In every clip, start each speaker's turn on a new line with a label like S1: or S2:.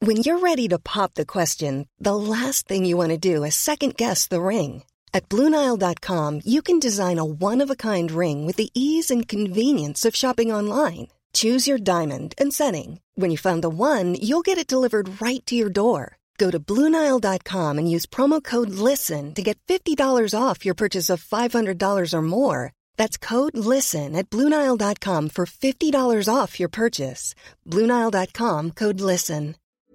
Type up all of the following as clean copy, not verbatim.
S1: When you're ready to pop the question, the last thing you want to do is second-guess the ring. At BlueNile.com, you can design a one-of-a-kind ring with the ease and convenience of shopping online. Choose your diamond and setting. When you find the one, you'll get it delivered right to your door. Go to BlueNile.com and use promo code LISTEN to get $50 off your purchase of $500 or more. That's code LISTEN at BlueNile.com for $50 off your purchase. BlueNile.com, code LISTEN.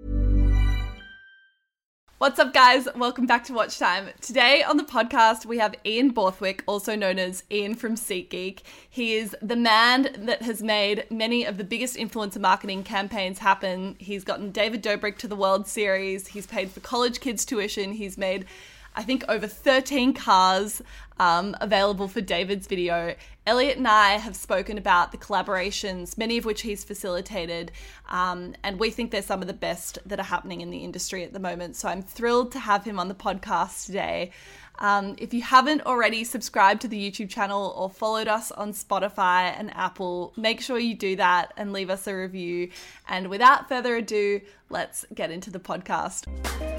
S2: What's up, guys? Welcome back to Watch Time. Today on the podcast, we have Ian Borthwick, also known as Ian from SeatGeek. He is the man that has made many of the biggest influencer marketing campaigns happen. He's gotten David Dobrik to the World Series. He's paid for college kids' tuition. He's made, I think, over 13 cars available for David's video. Elliot and I have spoken about the collaborations, many of which he's facilitated, and we think they're some of the best that are happening in the industry at the moment. So I'm thrilled to have him on the podcast today. If you haven't already subscribed to the YouTube channel or followed us on Spotify and Apple, make sure you do that and leave us a review. And without further ado, let's get into the podcast.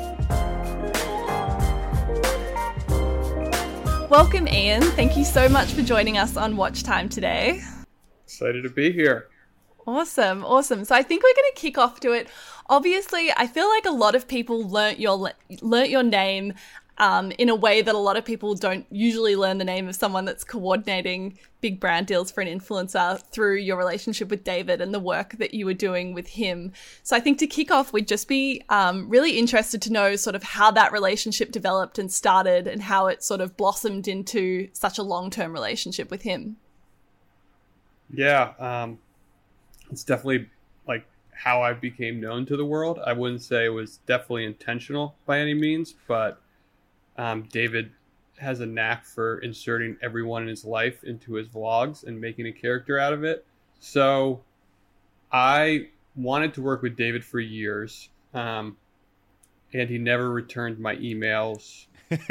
S2: Welcome, Ian. Thank you so much for joining us on Watch Time today.
S3: Excited to be here.
S2: Awesome. So I think we're going to kick off to it. Obviously, I feel like a lot of people learnt your name in a way that a lot of people don't usually learn the name of someone that's coordinating big brand deals for an influencer through your relationship with David and the work that you were doing with him. So I think to kick off, we'd just be really interested to know sort of how that relationship developed and started and how it sort of blossomed into such a long-term relationship with him.
S3: Yeah, it's definitely like how I became known to the world. I wouldn't say it was definitely intentional by any means, but David has a knack for inserting everyone in his life into his vlogs and making a character out of it. So I wanted to work with David for years, and he never returned my emails.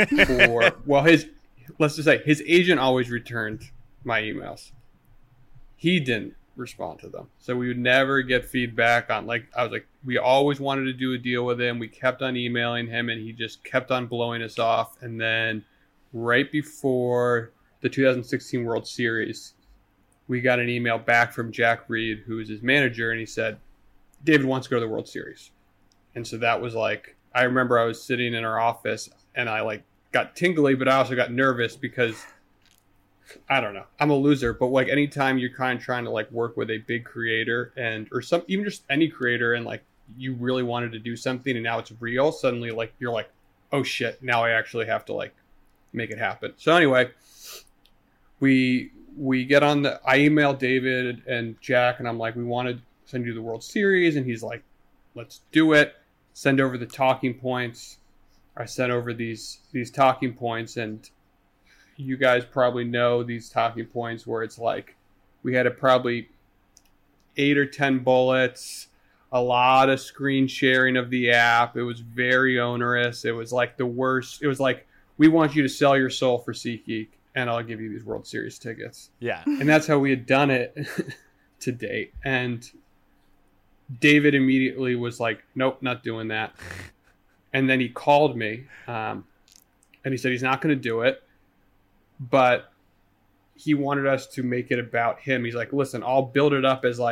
S3: Let's just say his agent always returned my emails. He didn't respond to them. So we would never get feedback on, we always wanted to do a deal with him. We kept on emailing him and he just kept on blowing us off. And then right before the 2016 World Series, we got an email back from Jack Reed, who is his manager, and he said, David wants to go to the World Series. And so that was like, I remember I was sitting in our office and I got tingly, but I also got nervous because I don't know, I'm a loser, but anytime you're kind of trying to work with a big creator or even just any creator and you really wanted to do something and now it's real, suddenly you're like, oh shit, now I actually have to make it happen. So anyway, we get on I emailed David and Jack and I'm like, we want to send you the World Series, and he's like, let's do it. Send over the talking points. I sent over these talking points, and you guys probably know these talking points where it's we had probably 8 or 10 bullets, a lot of screen sharing of the app. It was very onerous. It was the worst. It was we want you to sell your soul for SeatGeek and I'll give you these World Series tickets. Yeah. And that's how we had done it to date. And David immediately was like, nope, not doing that. And then he called me and he said he's not going to do it. But he wanted us to make it about him. He's like, listen, I'll build it up as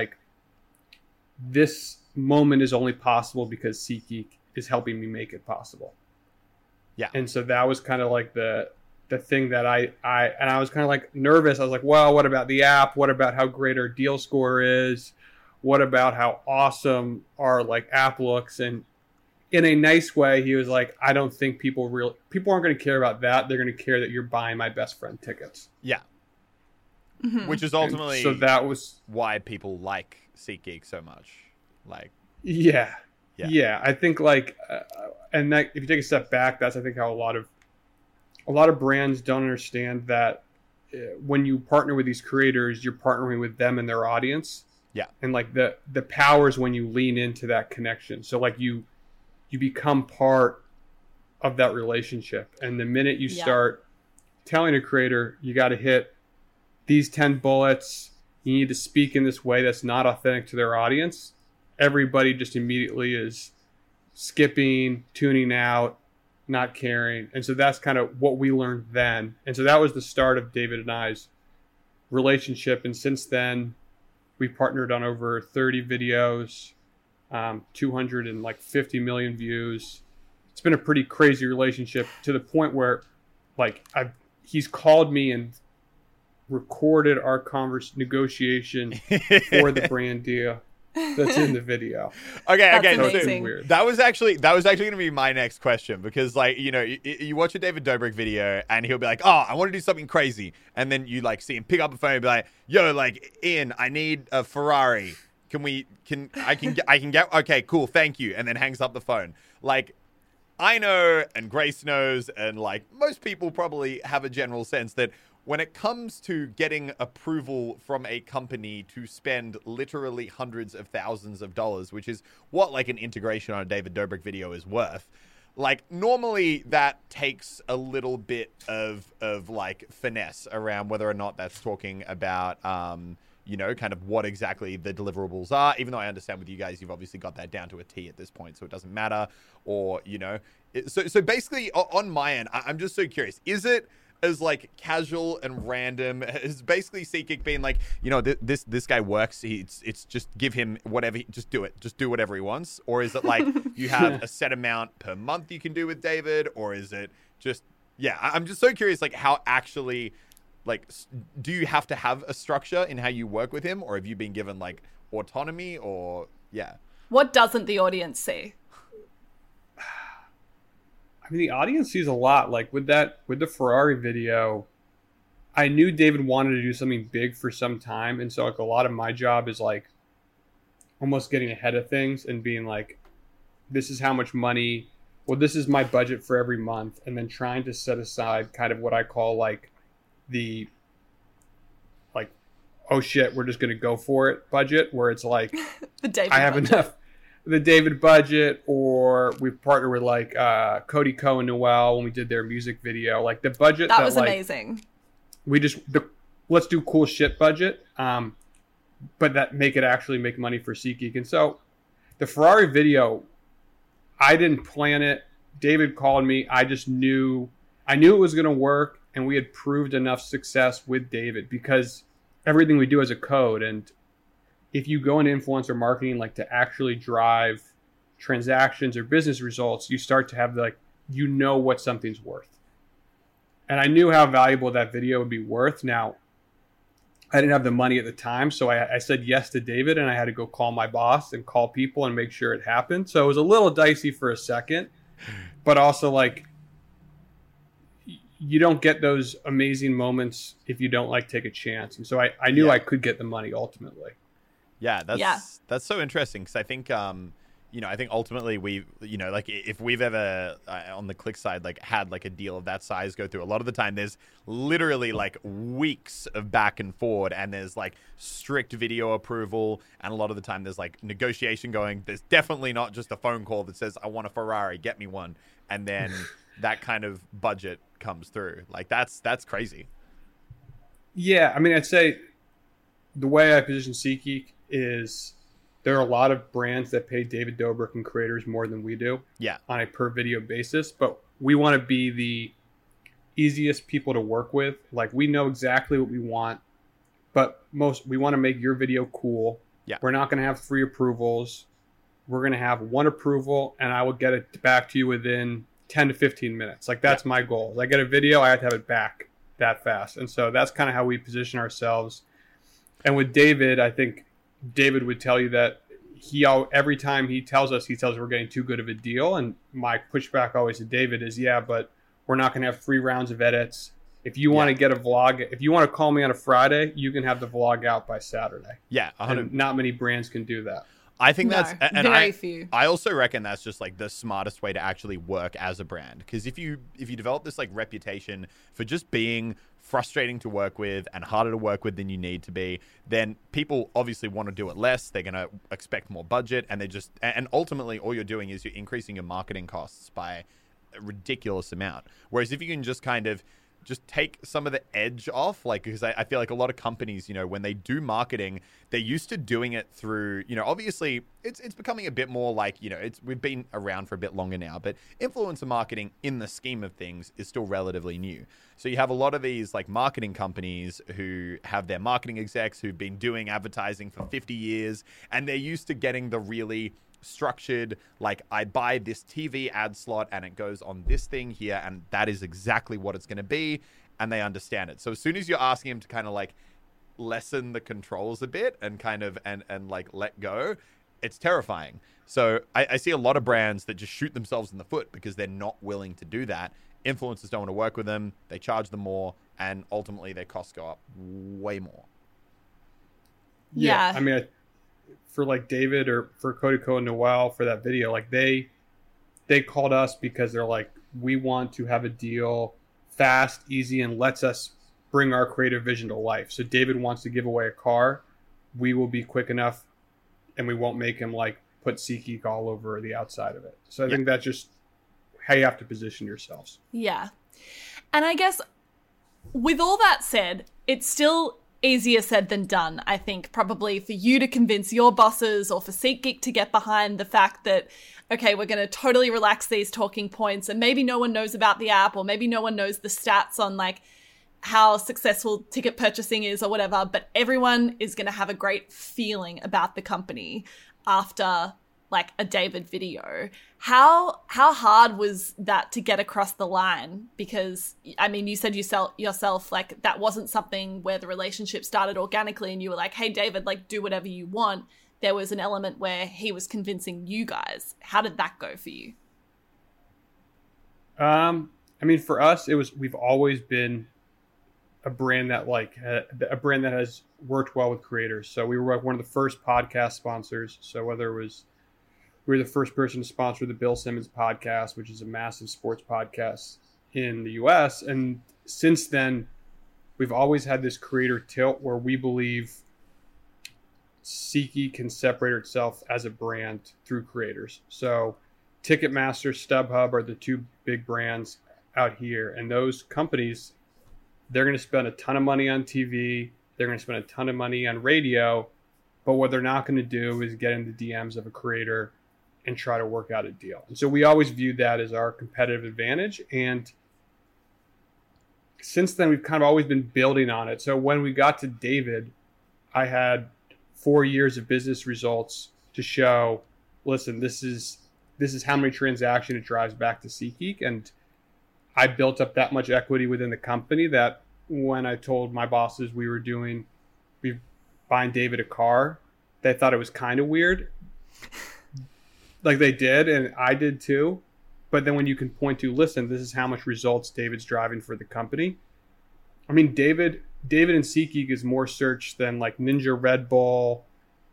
S3: this moment is only possible because SeatGeek is helping me make it possible. Yeah. And so that was kind of the thing that I was kind of nervous. I was like, well, what about the app? What about how great our deal score is? What about how awesome our app looks? And in a nice way, he was like, I don't think people aren't going to care about that. They're going to care that you're buying my best friend tickets.
S4: Yeah. Mm-hmm. Which is ultimately
S3: so that was
S4: why people like SeatGeek so much.
S3: Yeah. I think and that, if you take a step back, that's I think how a lot of brands don't understand that when you partner with these creators, you're partnering with them and their audience. Yeah. And the power is when you lean into that connection. So you become part of that relationship. And the minute you start telling a creator, you got to hit these 10 bullets, you need to speak in this way that's not authentic to their audience, everybody just immediately is skipping, tuning out, not caring. And so that's kind of what we learned then. And so that was the start of David and I's relationship. And since then, we partnered on over 30 videos, 250 million views. It's been a pretty crazy relationship to the point where he's called me and recorded our negotiation for the brand deal that's in the video.
S4: Okay.
S2: amazing.
S3: Weird.
S4: That was actually going to be my next question, because you watch a David Dobrik video and he'll be like, "Oh, I want to do something crazy," and then you see him pick up a phone and be like, "Yo, Ian, I need a Ferrari. I can get okay, cool, thank you," and then hangs up the phone. I know, and Grace knows, and most people probably have a general sense that when it comes to getting approval from a company to spend literally hundreds of thousands of dollars, which is what an integration on a David Dobrik video is worth, normally that takes a little bit of finesse around whether or not that's talking about kind of what exactly the deliverables are, even though I understand with you guys, you've obviously got that down to a T at this point, so it doesn't matter. Or, so basically on my end, I'm just so curious, is it as casual and random? Is basically SeatGeek being this guy works, it's just give him whatever, just do it, just do whatever he wants? Or is it you have a set amount per month you can do with David? Or is it just, I'm just so curious, how actually, do you have to have a structure in how you work with him, or have you been given autonomy? Or
S2: what doesn't the audience see?
S3: I mean, the audience sees a lot. With the Ferrari video, I knew David wanted to do something big for some time, and so a lot of my job is almost getting ahead of things and being this is how much money, well, this is my budget for every month, and then trying to set aside kind of what I call the oh shit, we're just gonna go for it budget, where it's
S2: the David
S3: I have
S2: budget.
S3: enough. The David budget, or we partnered with Cody Ko and Noel when we did their music video. The budget
S2: that was amazing.
S3: We just let's do cool shit budget, but that make it actually make money for SeatGeek. And so the Ferrari video, I didn't plan it. David called me. I knew it was going to work, and we had proved enough success with David because everything we do is a code. And if you go into influencer marketing, to actually drive transactions or business results, you start to have what something's worth. And I knew how valuable that video would be worth. Now, I didn't have the money at the time, so I said yes to David, and I had to go call my boss and call people and make sure it happened. So it was a little dicey for a second, but also you don't get those amazing moments if you don't take a chance. And so I knew I could get the money ultimately.
S4: Yeah, that's so interesting, because I think I think ultimately we, if we've ever on the Click side had a deal of that size go through, a lot of the time there's literally weeks of back and forward, and there's strict video approval, and a lot of the time there's negotiation going. There's definitely not just a phone call that says, "I want a Ferrari, get me one," and then that kind of budget comes through. That's crazy.
S3: Yeah, I mean, I'd say the way I position SeatGeek is there are a lot of brands that pay David Dobrik and creators more than we do on a per video basis, but we want to be the easiest people to work with. We know exactly what we want, but we want to make your video cool.
S4: Yeah.
S3: We're not going to have 3 approvals. We're going to have 1 approval, and I will get it back to you within 10 to 15 minutes. That's my goal. I get a video, I have to have it back that fast. And so that's kind of how we position ourselves. And with David, I think David would tell you that every time he tells us we're getting too good of a deal. And my pushback always to David is, but we're not going to have 3 rounds of edits. If you want to get a vlog, if you want to call me on a Friday, you can have the vlog out by Saturday.
S4: Yeah.
S3: And not many brands can do that.
S4: I think that's
S2: very few.
S4: I also reckon that's just the smartest way to actually work as a brand, because if you develop this reputation for just being frustrating to work with and harder to work with than you need to be, then people obviously want to do it less. They're going to expect more budget, and and ultimately all you're doing is you're increasing your marketing costs by a ridiculous amount. Whereas if you can just kind of just take some of the edge off. Like, because I feel like a lot of companies, you know, when they do marketing, they're used to doing it through, you know, obviously it's becoming a bit more like, you know, we've been around for a bit longer now, but influencer marketing in the scheme of things is still relatively new. So you have a lot of these like marketing companies who have their marketing execs who've been doing advertising for 50 years, and they're used to getting the really structured, like, I buy this TV ad slot and it goes on this thing here, and that is exactly what it's going to be, and they understand it. So as soon as you're asking them to kind of like lessen the controls a bit and kind of and like let go, it's terrifying. So I see a lot of brands that just shoot themselves in the foot because they're not willing to do that. Influencers don't want to work with them, they charge them more, and ultimately their costs go up way more.
S2: Yeah.
S3: I mean, for like David or for Kodiko and Noel for that video, like they called us because they're like, we want to have a deal fast, easy, and lets us bring our creative vision to life. So David wants to give away a car. We will be quick enough and we won't make him like put SeatGeek all over the outside of it. So I think that's just how you have to position yourselves.
S2: Yeah. And I guess with all that said, it's still easier said than done, I think, probably for you to convince your bosses or for SeatGeek to get behind the fact that, okay, we're going to totally relax these talking points, and maybe no one knows about the app, or maybe no one knows the stats on like how successful ticket purchasing is or whatever, but everyone is going to have a great feeling about the company after like a David video. How hard was that to get across the line? Because I mean, you said yourself like that wasn't something where the relationship started organically and you were like, hey David, like do whatever you want. There was an element where he was convincing you guys. How did that go for you?
S3: I mean, for us, we've always been a brand that has worked well with creators. So we were one of the first podcast sponsors. So whether it was, we were the first person to sponsor the Bill Simmons podcast, which is a massive sports podcast in the US. And since then, we've always had this creator tilt where we believe SeatGeek can separate itself as a brand through creators. So Ticketmaster, StubHub are the two big brands out here. And those companies, they're going to spend a ton of money on TV. They're going to spend a ton of money on radio. But what they're not going to do is get in the DMs of a creator and try to work out a deal. And so we always viewed that as our competitive advantage. And since then, we've kind of always been building on it. So when we got to David, I had 4 years of business results to show, listen, this is how many transactions it drives back to SeatGeek. And I built up that much equity within the company that when I told my bosses we were buying David a car, they thought it was kind of weird. Like they did, and I did too. But then when you can point to, listen, this is how much results David's driving for the company. I mean, David and SeatGeek is more searched than like Ninja Red Bull,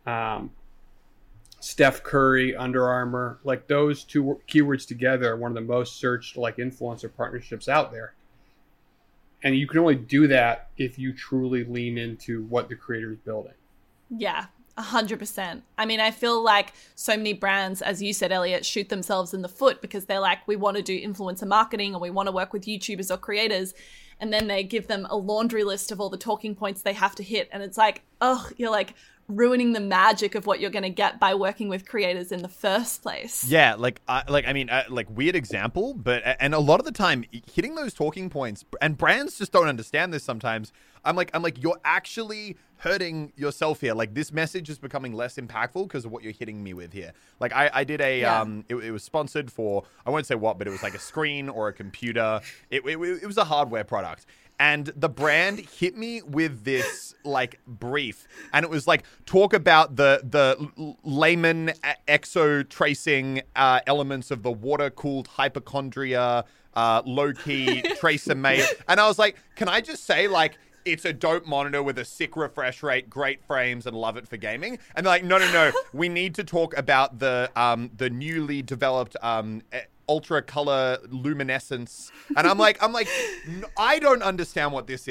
S3: Steph Curry, Under Armour. Like those two keywords together are one of the most searched like influencer partnerships out there. And you can only do that if you truly lean into what the creator is building.
S2: Yeah. 100%. I mean, I feel like so many brands, as you said, Elliot, shoot themselves in the foot because they're like, we want to do influencer marketing or we want to work with YouTubers or creators. And then they give them a laundry list of all the talking points they have to hit. And it's like, oh, you're like ruining the magic of what you're going to get by working with creators in the first place.
S4: Yeah, weird example, but and a lot of the time hitting those talking points, and brands just don't understand this sometimes. I'm like, you're actually hurting yourself here. Like this message is becoming less impactful because of what you're hitting me with here. Like I did it was sponsored for, I won't say what, but it was like a screen or a computer. It was a hardware product. And the brand hit me with this like brief, and it was like, talk about the layman exo tracing elements of the water cooled hypochondria, low key tracer mate. And I was like, can I just say like, it's a dope monitor with a sick refresh rate, great frames, and love it for gaming? And they're like, no. We need to talk about the newly developed ultra color luminescence. And I'm like, I don't understand what this is.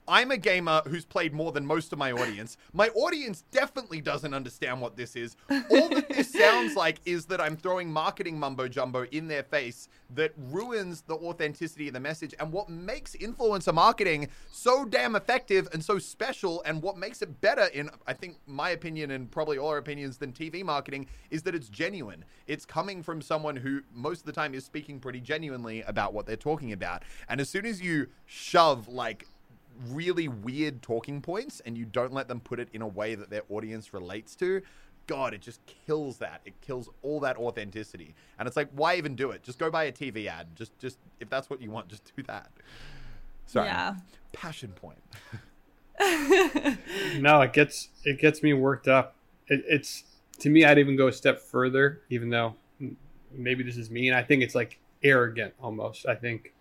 S4: I'm a gamer who's played more than most of my audience. My audience definitely doesn't understand what this is. All that this sounds like is that I'm throwing marketing mumbo jumbo in their face that ruins the authenticity of the message. And what makes influencer marketing so damn effective and so special, and what makes it better, in I think my opinion and probably all our opinions, than TV marketing, is that it's genuine. It's coming from someone who most of the time is speaking pretty genuinely about what they're talking about. And as soon as you shove like really weird talking points and you don't let them put it in a way that their audience relates to, God, it just kills that. It kills all that authenticity. And it's like, why even do it? Just go buy a TV ad. Just if that's what you want, just do that. Sorry.
S2: Yeah.
S4: Passion point.
S3: No, it gets me worked up. It's to me, I'd even go a step further, even though maybe this is mean. I think it's like arrogant almost. I think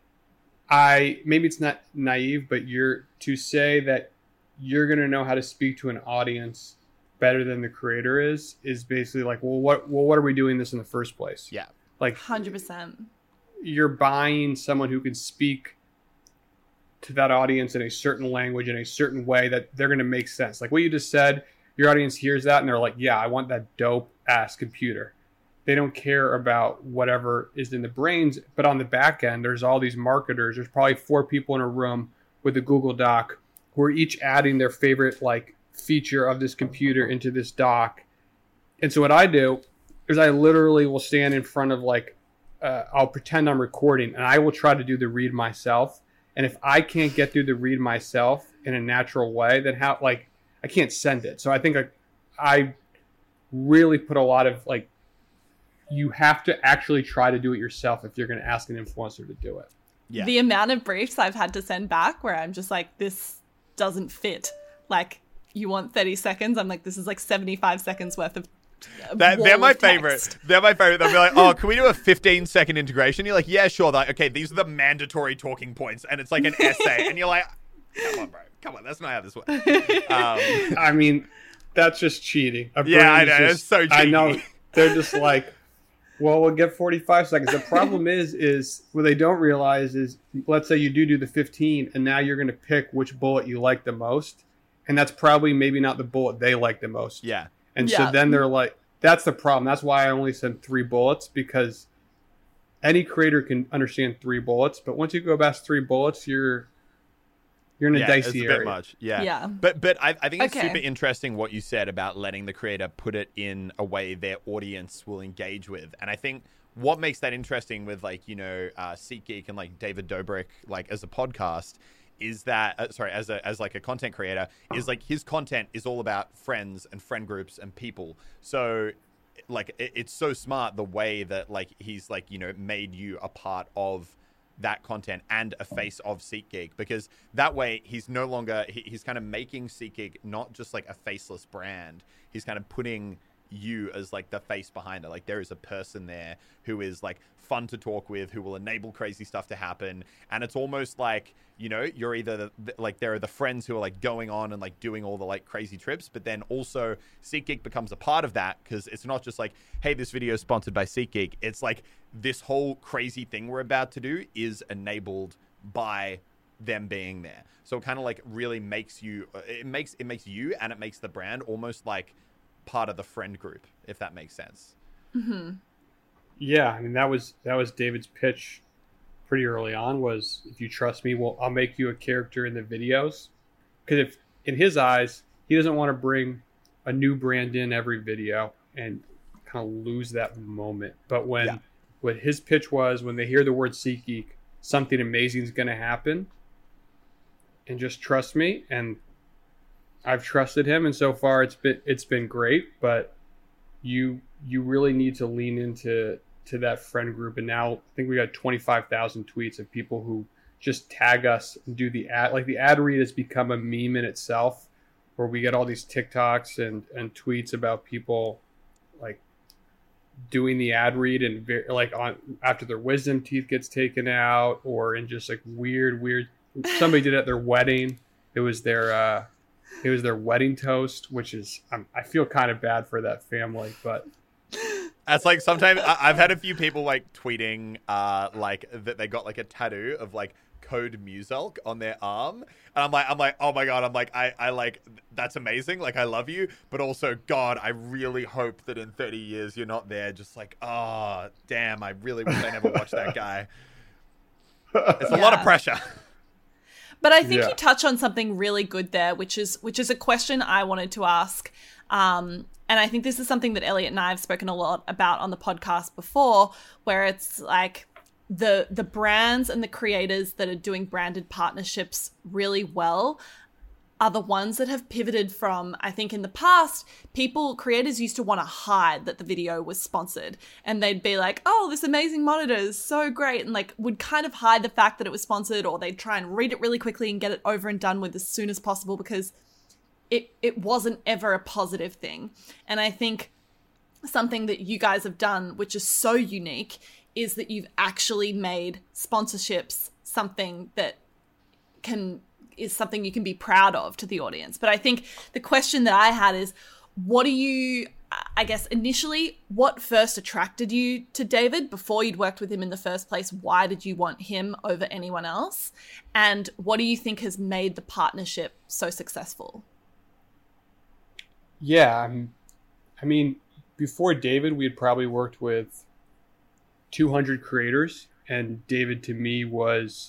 S3: maybe it's not naive, but you're to say that you're going to know how to speak to an audience better than the creator is basically like, well, what are we doing this in the first place?
S4: Yeah.
S3: Like
S2: 100%.
S3: You're buying someone who can speak to that audience in a certain language, in a certain way that they're going to make sense. Like what you just said, your audience hears that and they're like, yeah, I want that dope ass computer. They don't care about whatever is in the brains, but on the back end, there's all these marketers. There's probably 4 people in a room with a Google Doc who are each adding their favorite like feature of this computer into this doc. And so what I do is I literally will stand in front of like, I'll pretend I'm recording and I will try to do the read myself. And if I can't get through the read myself in a natural way, then I can't send it. So I think I really put a lot of like, you have to actually try to do it yourself if you're going to ask an influencer to do it.
S4: Yeah.
S2: The amount of briefs I've had to send back where I'm just like, this doesn't fit. Like, you want 30 seconds? I'm like, this is like 75 seconds worth of
S4: They're my favorite. They're my favorite. They'll be like, oh, can we do a 15-second integration? You're like, yeah, sure. Like, okay, these are the mandatory talking points. And it's like an essay. And you're like, come on, bro. Come on. That's not how this works.
S3: I mean, that's just cheating.
S4: Yeah, I know. It's so cheating.
S3: I know. They're just like, well, we'll get 45 seconds. The problem is what they don't realize is, let's say you do the 15, and now you're going to pick which bullet you like the most. And that's probably maybe not the bullet they like the most.
S4: Yeah.
S3: And so then they're like, that's the problem. That's why I only send 3 bullets, because any creator can understand 3 bullets. But once you go past 3 bullets, you're in a dicey
S4: it's a
S3: area.
S4: bit much. Yeah.
S2: Yeah.
S4: But I think it's
S2: Okay.
S4: super interesting what you said about letting the creator put it in a way their audience will engage with. And I think what makes that interesting with like, you know, SeatGeek and like David Dobrik, like as a podcast, is that as like a content creator, is like his content is all about friends and friend groups and people. So like it's so smart the way that like he's like, you know, made you a part of that content and a face of SeatGeek, because that way he's no longer he's kind of making SeatGeek not just like a faceless brand. He's kind of putting you as like the face behind it. Like there is a person there who is like fun to talk with, who will enable crazy stuff to happen. And it's almost like, you know, you're either like there are the friends who are like going on and like doing all the like crazy trips, but then also SeatGeek becomes a part of that, because it's not just like, hey, this video is sponsored by SeatGeek. It's like this whole crazy thing we're about to do is enabled by them being there. So it kind of like really makes you it makes you and it makes the brand almost like part of the friend group, if that makes sense.
S2: Mm-hmm.
S3: Yeah, I mean that was David's pitch pretty early on, was, if you trust me, well, I'll make you a character in the videos. Because if in his eyes, he doesn't want to bring a new brand in every video and kind of lose that moment. But what his pitch was, when they hear the word SeatGeek, something amazing is going to happen, and just trust me. And I've trusted him, and so far it's been great. But you really need to lean into that friend group. And now I think we got 25,000 tweets of people who just tag us and do the ad. Like the ad read has become a meme in itself, where we get all these TikToks and tweets about people like doing the ad read and like on after their wisdom teeth gets taken out, or in just like weird. Somebody did it at their wedding. It was their wedding toast, which is I feel kind of bad for that family, but
S4: That's like sometimes I've had a few people like tweeting like that they got like a tattoo of like Code Muselk on their arm. And I'm like, oh my God, I like, that's amazing. Like, I love you. But also, God, I really hope that in 30 years you're not there. Just like, oh, damn, I really wish I never watched that guy. It's a lot of pressure.
S2: But I think you touch on something really good there, which is a question I wanted to ask. And I think this is something that Elliot and I have spoken a lot about on the podcast before, where it's like the brands and the creators that are doing branded partnerships really well are the ones that have pivoted from, I think in the past, creators used to want to hide that the video was sponsored, and they'd be like, oh, this amazing monitor is so great, and like would kind of hide the fact that it was sponsored, or they'd try and read it really quickly and get it over and done with as soon as possible because it wasn't ever a positive thing. And I think something that you guys have done, which is so unique, is that you've actually made sponsorships something that is something you can be proud of to the audience. But I think the question that I had is, what do you, I guess initially, what first attracted you to David before you'd worked with him in the first place? Why did you want him over anyone else? And what do you think has made the partnership so successful?
S3: Yeah, I mean, before David, we had probably worked with 200 creators, and David to me was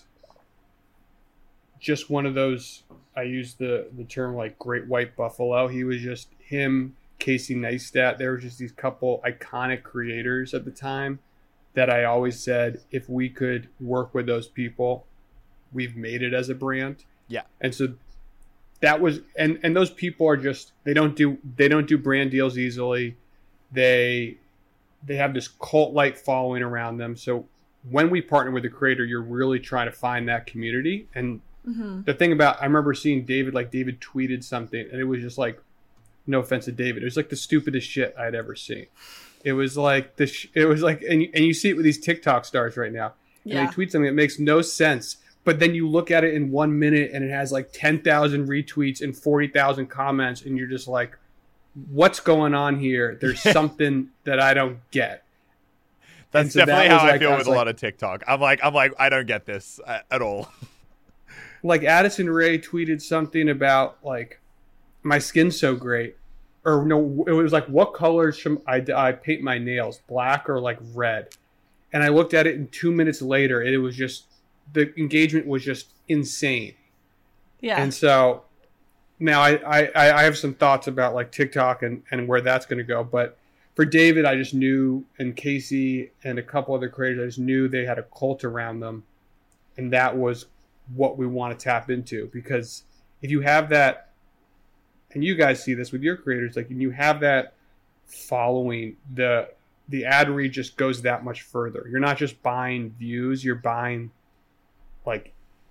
S3: just one of those, I use the term like great white buffalo. He was just him, Casey Neistat. There were just these couple iconic creators at the time that I always said, if we could work with those people, we've made it as a brand. Yeah. And so that was, and those people are just, they don't do brand deals easily. They have this cult-like following around them. So when we partner with a creator, you're really trying to find that community. And the thing about, I remember seeing David tweeted something, and it was just like, no offense to David, it was like the stupidest shit I'd ever seen. It was like and you see it with these TikTok stars right now. And they tweet something that makes no sense. But then you look at it in 1 minute and it has like 10,000 retweets and 40,000 comments. And you're just like, what's going on here? There's something that I don't get.
S4: That's definitely how I feel with a lot of TikTok. I'm like, I don't get this at all.
S3: Like Addison Rae tweeted something about like, my skin's so great. Or no, it was like, what colors should I paint my nails? Black or like red? And I looked at it, and 2 minutes later, it was just, the engagement was just insane. Yeah. And so now I have some thoughts about like TikTok and where that's going to go. But for David, I just knew, and Casey and a couple other creators, I just knew they had a cult around them. And that was what we want to tap into. Because if you have that, and you guys see this with your creators, like when you have that following, the ad read just goes that much further. You're not just buying views, you're buying, like,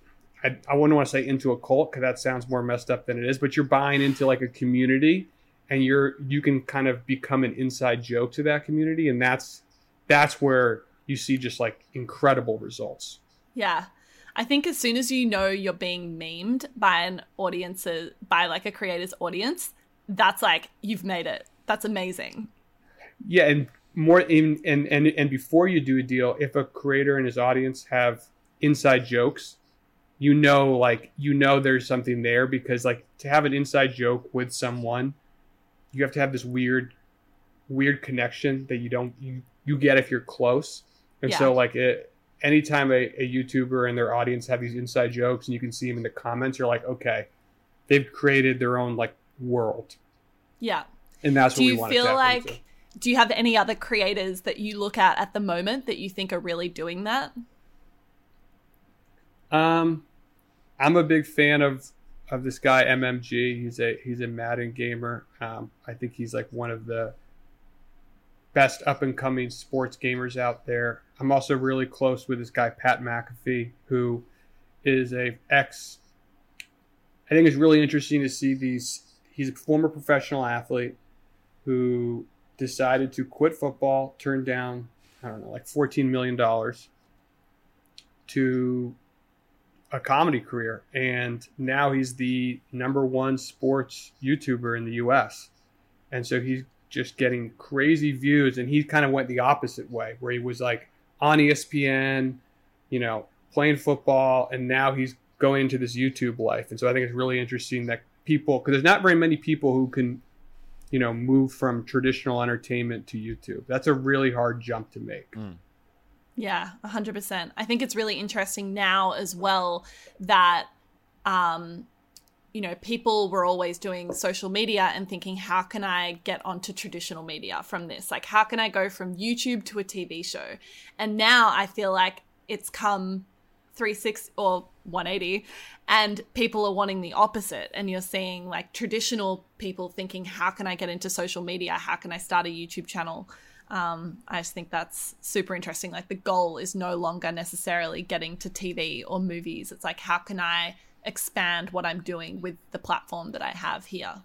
S3: I wouldn't want to say into a cult because that sounds more messed up than it is, but you're buying into like a community, and you can kind of become an inside joke to that community, and that's where you see just like incredible results.
S2: Yeah. I think as soon as you know you're being memed by by like a creator's audience, that's like, you've made it. That's amazing.
S3: Yeah, and and before you do a deal, if a creator and his audience have inside jokes, you know there's something there, because like to have an inside joke with someone, you have to have this weird connection that you get if you're close. And so like anytime a YouTuber and their audience have these inside jokes and you can see them in the comments, you're like, okay, they've created their own like world. Yeah. And that's what we want to tap into.
S2: Do you have any other creators that you look at the moment that you think are really doing that?
S3: I'm a big fan of this guy, MMG. He's a Madden gamer. I think he's like one of the best up and coming sports gamers out there. I'm also really close with this guy, Pat McAfee, who is I think it's really interesting to see these. He's a former professional athlete who decided to quit football, turn down, I don't know, like $14 million to a comedy career. And now he's the #1 sports YouTuber in the US. And so he's just getting crazy views. And he kind of went the opposite way, where he was like on ESPN, playing football, and now he's going into this YouTube life. And so I think it's really interesting that people, because there's not very many people who can, move from traditional entertainment to YouTube. That's a really hard jump to make.
S2: Yeah, 100%. I think it's really interesting now as well that, people were always doing social media and thinking, how can I get onto traditional media from this? Like, how can I go from YouTube to a TV show? And now I feel like it's come 360 or 180 and people are wanting the opposite. And you're seeing like traditional people thinking, how can I get into social media? How can I start a YouTube channel? I just think that's super interesting. Like, the goal is no longer necessarily getting to TV or movies. It's like, how can I expand what I'm doing with the platform that I have here?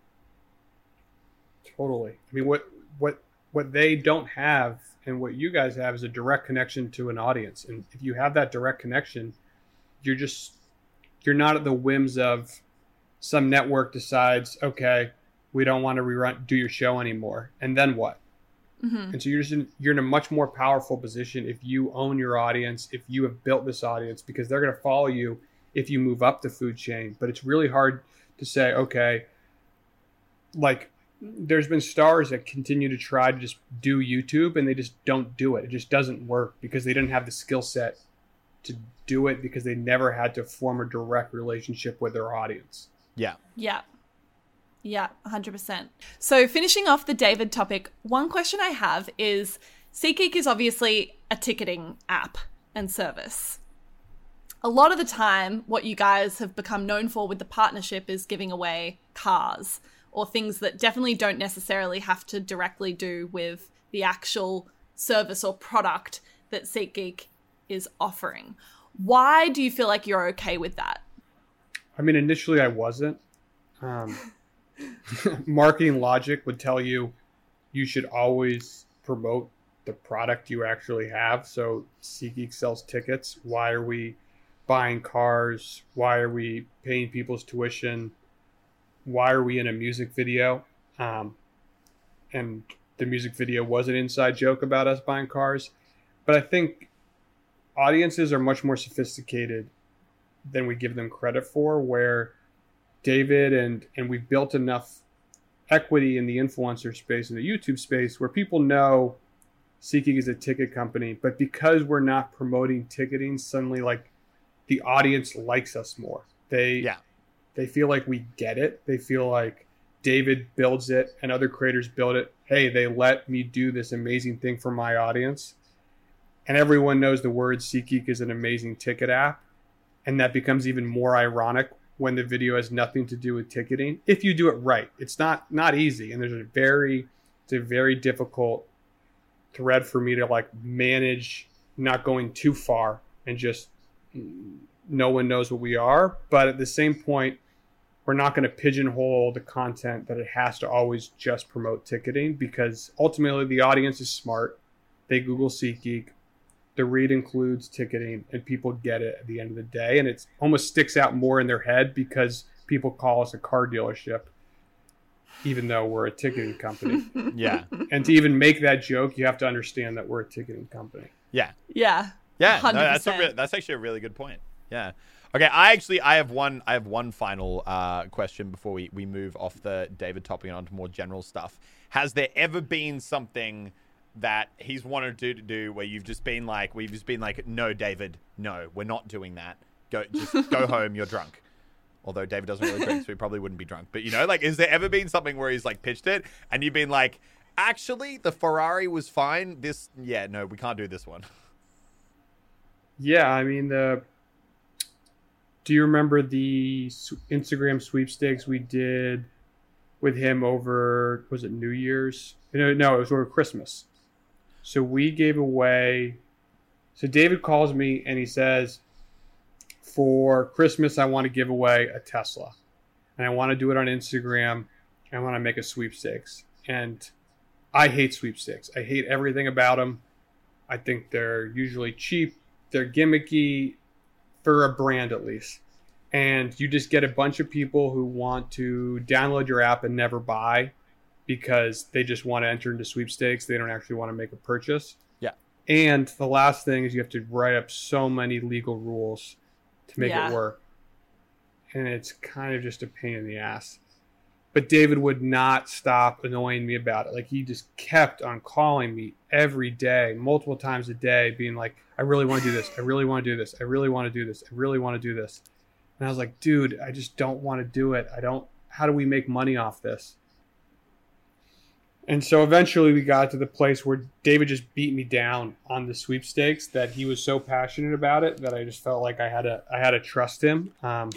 S3: Totally. I mean, what they don't have and what you guys have is a direct connection to an audience. And if you have that direct connection, you're not at the whims of some network decides, okay, we don't want to do your show anymore. And then what? Mm-hmm. And so you're in a much more powerful position if you own your audience, if you have built this audience, because they're going to follow you if you move up the food chain. But it's really hard to say, okay, like there's been stars that continue to try to just do YouTube and they just don't do it. It just doesn't work because they didn't have the skill set to do it, because they never had to form a direct relationship with their audience.
S2: Yeah. 100%. So finishing off the David topic, one question I have is, SeatGeek is obviously a ticketing app and service. A lot of the time, what you guys have become known for with the partnership is giving away cars or things that definitely don't necessarily have to directly do with the actual service or product that SeatGeek is offering. Why do you feel like you're okay with that?
S3: I mean, initially I wasn't. Marketing logic would tell you should always promote the product you actually have. So SeatGeek sells tickets. Why are we buying cars? Why are we paying people's tuition? Why are we in a music video? And the music video was an inside joke about us buying cars. But I think audiences are much more sophisticated than we give them credit for, where David and we've built enough equity in the influencer space, in the YouTube space, where people know SeatGeek is a ticket company, but because we're not promoting ticketing, suddenly like the audience likes us more. They feel like we get it. They feel like David builds it and other creators build it. Hey, they let me do this amazing thing for my audience. And everyone knows the word SeatGeek is an amazing ticket app. And that becomes even more ironic when the video has nothing to do with ticketing, if you do it right. It's not easy. And it's a very difficult thread for me to like manage, not going too far and just no one knows what we are. But at the same point, we're not going to pigeonhole the content that it has to always just promote ticketing, because ultimately the audience is smart. They Google SeatGeek. The read includes ticketing, and people get it at the end of the day. And it almost sticks out more in their head because people call us a car dealership, even though we're a ticketing company.
S4: Yeah.
S3: And to even make that joke, you have to understand that we're a ticketing company.
S4: Yeah.
S2: Yeah.
S4: Yeah. No, that's actually a really good point. Yeah. Okay. I have one final question before we move off the David topic and onto more general stuff. Has there ever been something that he's wanted to do where we've just been like, no, David, no, we're not doing that. Go home. You're drunk. Although David doesn't really drink, so he probably wouldn't be drunk. But like, is there ever been something where he's like pitched it and you've been like, actually, the Ferrari was fine. No, we can't do this one.
S3: Yeah. I mean, do you remember the Instagram sweepstakes we did with him over, was it New Year's? No, it was over Christmas. So we gave away, so David calls me and he says, for Christmas, I want to give away a Tesla. And I want to do it on Instagram. I want to make a sweepstakes. And I hate sweepstakes. I hate everything about them. I think they're usually cheap. They're gimmicky, for a brand at least. And you just get a bunch of people who want to download your app and never buy, because they just want to enter into sweepstakes. They don't actually want to make a purchase.
S4: Yeah.
S3: And the last thing is you have to write up so many legal rules to make
S2: Yeah.
S3: it work. And it's kind of just a pain in the ass. But David would not stop annoying me about it. Like, he just kept on calling me every day, multiple times a day, being like, I really want to do this. I really want to do this. I really want to do this. I really want to do this. And I was like, dude, I just don't want to do it. How do we make money off this? And so eventually we got to the place where David just beat me down on the sweepstakes, that he was so passionate about it that I just felt like I had to trust him and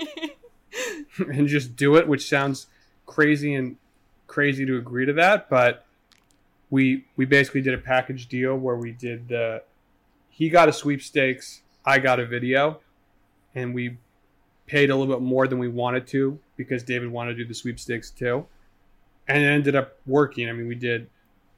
S3: just do it, which sounds crazy to agree to that. But we basically did a package deal where we did he got a sweepstakes, I got a video, and we paid a little bit more than we wanted to because David wanted to do the sweepstakes too. And it ended up working. I mean, we did,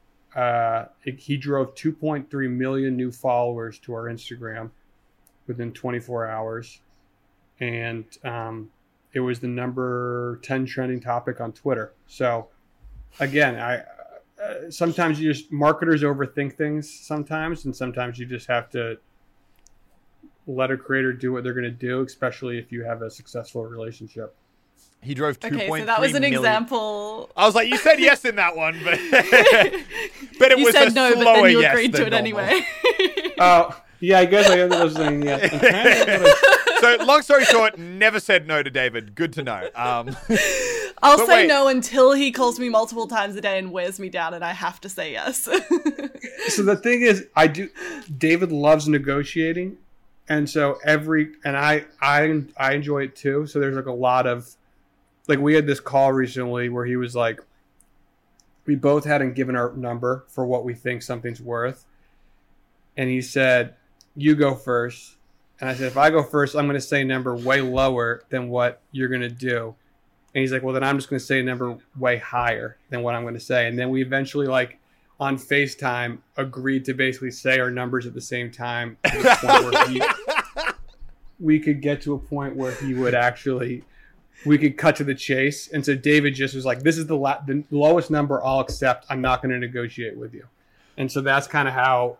S3: he drove 2.3 million new followers to our Instagram within 24 hours. And it was the number 10 trending topic on Twitter. So again, sometimes marketers overthink things sometimes, and sometimes you just have to let a creator do what they're going to do, especially if you have a successful relationship.
S4: He drove 2.3
S2: Okay, so that was an
S4: million.
S2: example.
S4: I was like, you said yes in that one, but but it
S2: You
S4: was
S2: said
S4: a
S2: no, but
S4: slower
S2: then you
S4: yes
S2: agreed to
S4: than
S2: it
S4: normal.
S2: anyway.
S3: Oh, yeah, I guess I ended up saying yes.
S4: So, long story short, never said no to David. Good to know.
S2: I'll
S4: But
S2: say
S4: wait.
S2: no until he calls me multiple times a day and wears me down, and I have to say yes.
S3: So the thing is, David loves negotiating, and so I enjoy it too. So there's like a lot of, like, we had this call recently where he was like, we both hadn't given our number for what we think something's worth, and he said, you go first. And I said, if I go first, I'm going to say a number way lower than what you're going to do. And he's like, well, then I'm just going to say a number way higher than what I'm going to say. And then we eventually, like, on FaceTime, agreed to basically say our numbers at the same time. To the point where we could get to a point where he would actually, we could cut to the chase. And so David just was like, this is the lowest number I'll accept. I'm not going to negotiate with you. And so that's kind of how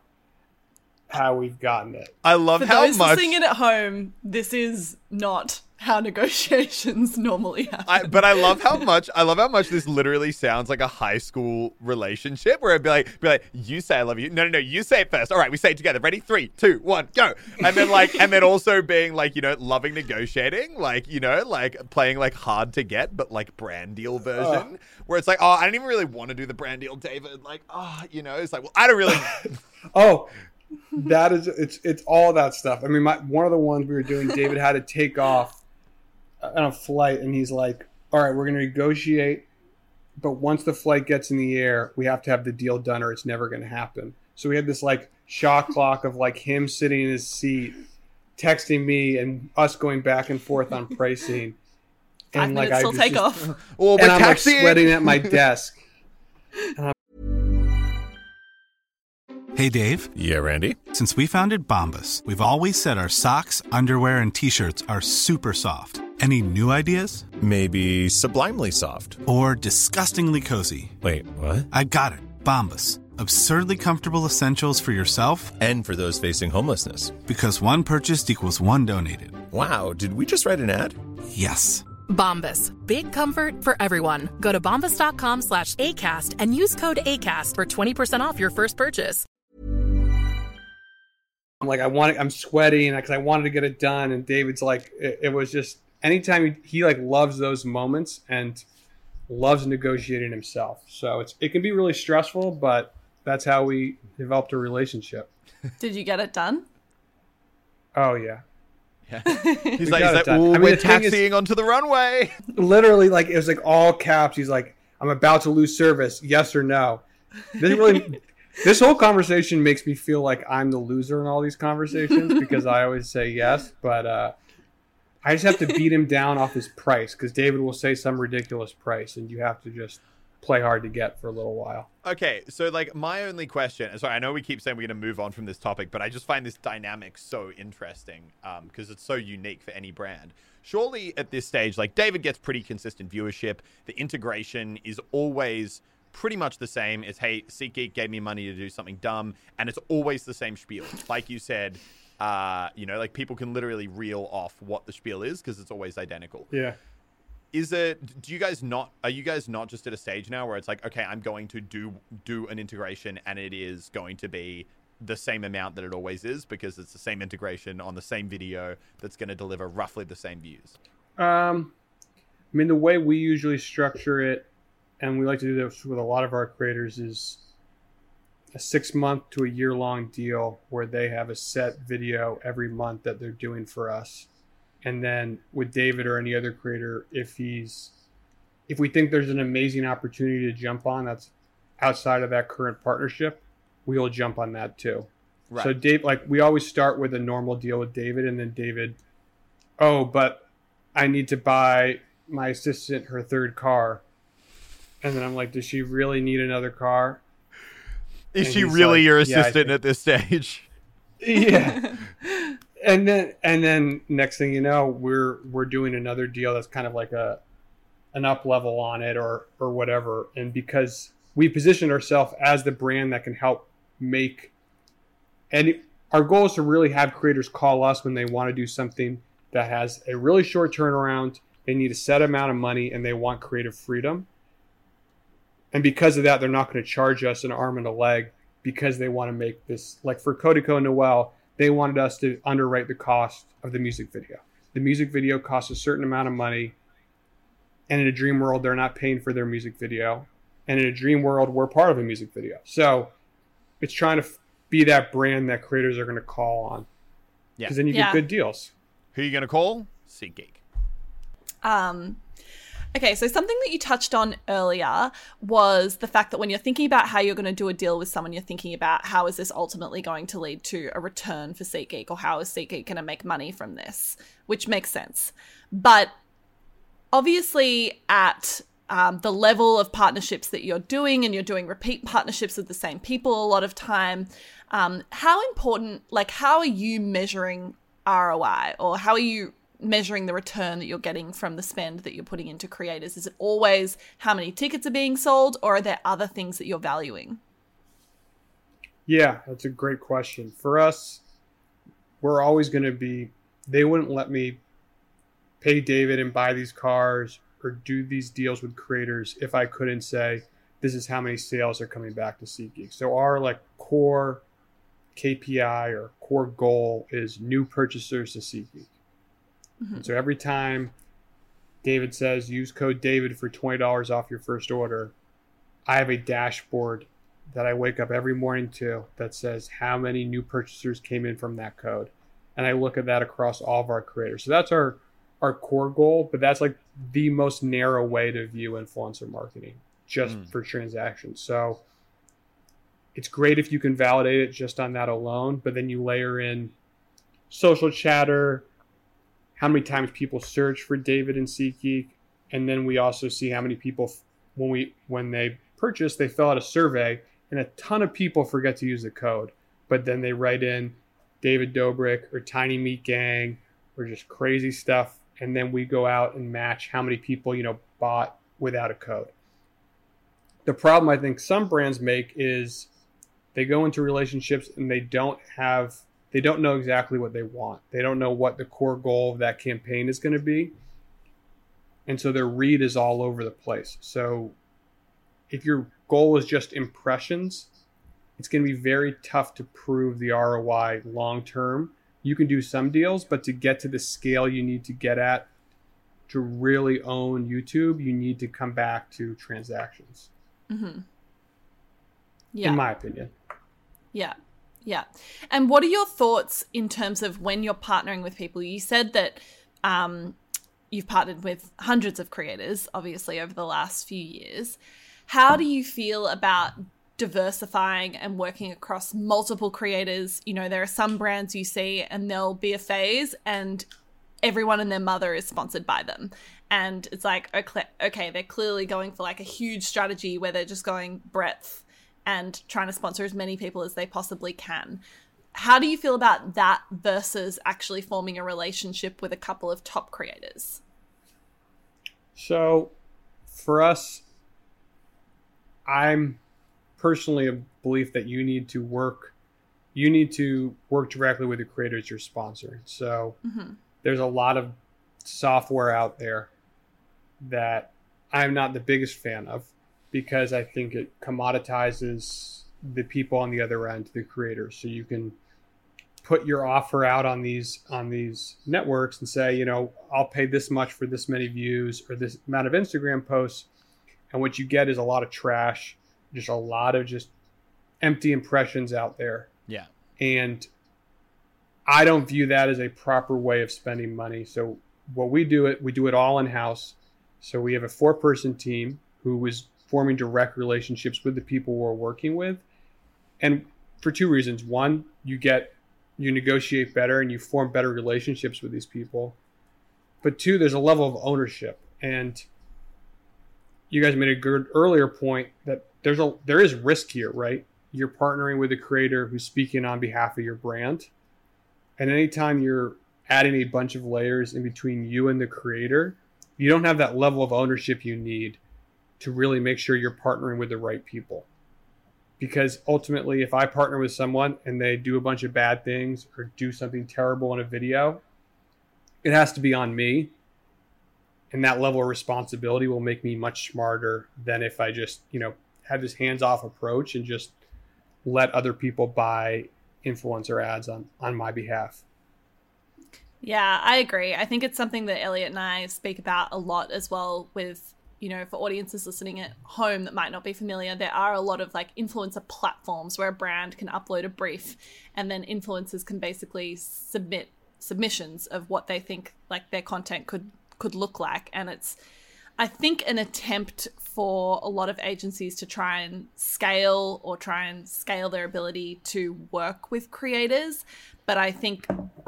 S3: we've gotten it.
S4: I love
S2: For
S4: how
S2: those
S4: much.
S2: listening in at home, this is how negotiations normally happen.
S4: But I love how much this literally sounds like a high school relationship where it'd be like, you say I love you. No, you say it first. All right, we say it together. Ready? 3, 2, 1, go. And then also being like, loving negotiating, like, like playing like hard to get, but like brand deal version where it's like, oh, I don't even really want to do the brand deal, David. Like, it's like, well, I don't really.
S3: Oh, that is, it's all that stuff. I mean, one of the ones we were doing, David had to take off on a flight, and he's like, all right, we're going to negotiate, but once the flight gets in the air, we have to have the deal done or it's never going to happen. So we had this like shot clock of like him sitting in his seat, texting me, and us going back and forth on pricing.
S2: 5
S3: And like
S2: minutes till
S3: was
S2: takeoff.
S4: Oh,
S3: and I'm like sweating at my desk.
S5: Hey, Dave.
S6: Yeah, Randy.
S5: Since we founded Bombas, we've always said our socks, underwear, and T-shirts are super soft. Any new ideas?
S6: Maybe sublimely soft.
S5: Or disgustingly cozy?
S6: Wait, what?
S5: I got it. Bombas. Absurdly comfortable essentials for yourself
S6: And for those facing homelessness.
S5: because one purchased equals one donated.
S6: Wow, did we just write an ad?
S5: Yes.
S7: Bombas. Big comfort for everyone. Go to bombas.com/ACAST and use code ACAST for 20% off your first purchase.
S3: I'm like, I'm sweating because I wanted to get it done. And David's like, it was just, anytime he like loves those moments and loves negotiating himself. So it can be really stressful, but that's how we developed a relationship.
S2: Did you get it done?
S3: Oh yeah.
S4: He's
S3: got it
S4: like,
S3: done.
S4: ooh,
S3: I mean,
S4: we're
S3: the thing is-
S4: taxiing onto the runway.
S3: Literally, like, it was like all caps. He's like, I'm about to lose service. Yes or no? This whole conversation makes me feel like I'm the loser in all these conversations because I always say yes, but I just have to beat him down off his price because David will say some ridiculous price, and you have to just play hard to get for a little while.
S4: Okay, so like my only question, sorry, I know we keep saying we're going to move on from this topic, but I just find this dynamic so interesting because it's so unique for any brand. Surely at this stage, like David gets pretty consistent viewership. The integration is always pretty much the same. It's, hey, SeatGeek gave me money to do something dumb, and it's always the same spiel. Like you said, like people can literally reel off what the spiel is because it's always identical.
S3: Yeah.
S4: Are you guys not just at a stage now where it's like, okay, I'm going to do an integration and it is going to be the same amount that it always is because it's the same integration on the same video that's going to deliver roughly the same views?
S3: I mean, the way we usually structure it, and we like to do this with a lot of our creators, is a 6-month to a year-long deal where they have a set video every month that they're doing for us. And then with David or any other creator, if we think there's an amazing opportunity to jump on that's outside of that current partnership, we'll jump on that too. Right. So Dave, like, we always start with a normal deal with David, and then David, but I need to buy my assistant her third car. And then I'm like, does she really need another car?
S4: Is she really your assistant at this stage?
S3: Yeah. And then next thing you know, we're doing another deal that's kind of like an up level on it or whatever. And because we position ourselves as the brand that can help make, and our goal is to really have creators call us when they want to do something that has a really short turnaround. They need a set amount of money and they want creative freedom. And because of that, they're not going to charge us an arm and a leg because they want to make this. Like for Codico Noel, they wanted us to underwrite the cost of the music video. The music video costs a certain amount of money. And in a dream world, they're not paying for their music video. And in a dream world, we're part of a music video. So it's trying to be that brand that creators are going to call on. Yeah. Because then you get good deals.
S4: Who are you going to call? SeatGeek.
S2: Okay, so something that you touched on earlier was the fact that when you're thinking about how you're going to do a deal with someone, you're thinking about how is this ultimately going to lead to a return for SeatGeek, or how is SeatGeek going to make money from this, which makes sense. But obviously at the level of partnerships that you're doing, and you're doing repeat partnerships with the same people a lot of time, how important, like how are you measuring ROI, or how are you measuring the return that you're getting from the spend that you're putting into creators? Is it always how many tickets are being sold, or are there other things that you're valuing?
S3: Yeah, that's a great question. For us, we're always going to be, they wouldn't let me pay David and buy these cars or do these deals with creators if I couldn't say, this is how many sales are coming back to SeatGeek. So our like core KPI or core goal is new purchasers to SeatGeek. Mm-hmm. So every time David says, use code David for $20 off your first order, I have a dashboard that I wake up every morning to that says how many new purchasers came in from that code. And I look at that across all of our creators. So that's our core goal, but that's like the most narrow way to view influencer marketing, just for transactions. So it's great if you can validate it just on that alone, but then you layer in social chatter, how many times people search for David and SeatGeek, and then we also see how many people, when they purchase, they fill out a survey, and a ton of people forget to use the code, but then they write in David Dobrik or Tiny Meat Gang or just crazy stuff, and then we go out and match how many people bought without a code. The problem I think some brands make is they go into relationships and they don't know exactly what they want. They don't know what the core goal of that campaign is going to be. And so their read is all over the place. So if your goal is just impressions, it's going to be very tough to prove the ROI long term. You can do some deals, but to get to the scale you need to get at to really own YouTube, you need to come back to transactions. Mm-hmm. Yeah. In my opinion.
S2: Yeah. Yeah. And what are your thoughts in terms of when you're partnering with people? You said that you've partnered with hundreds of creators, obviously, over the last few years. How do you feel about diversifying and working across multiple creators? There are some brands you see and there'll be a phase and everyone and their mother is sponsored by them. And it's like, okay, they're clearly going for like a huge strategy where they're just going breadth and trying to sponsor as many people as they possibly can. How do you feel about that versus actually forming a relationship with a couple of top creators?
S3: So for us, I'm personally a belief that you need to work directly with the creators you're sponsoring. So there's a lot of software out there that I'm not the biggest fan of, because I think it commoditizes the people on the other end, the creators. So you can put your offer out on these networks and say, you know, I'll pay this much for this many views or this amount of Instagram posts. And what you get is a lot of trash, just a lot of just empty impressions out there.
S4: Yeah.
S3: And I don't view that as a proper way of spending money. So what we do it all in-house. So we have a 4-person team who is forming direct relationships with the people we're working with. And for 2 reasons. One, you negotiate better and you form better relationships with these people. But 2, there's a level of ownership. And you guys made a good earlier point that there is risk here, right? You're partnering with a creator who's speaking on behalf of your brand. And anytime you're adding a bunch of layers in between you and the creator, you don't have that level of ownership you need to really make sure you're partnering with the right people. Because ultimately, if I partner with someone and they do a bunch of bad things or do something terrible in a video, it has to be on me. And that level of responsibility will make me much smarter than if I just, you know, have this hands-off approach and just let other people buy influencer ads on my behalf.
S2: Yeah, I agree. I think it's something that Elliot and I speak about a lot as well with, you know, for audiences listening at home that might not be familiar, there are a lot of like influencer platforms where a brand can upload a brief and then influencers can basically submit submissions of what they think like their content could look like. And it's, I think, an attempt for a lot of agencies to try and scale their ability to work with creators. But I think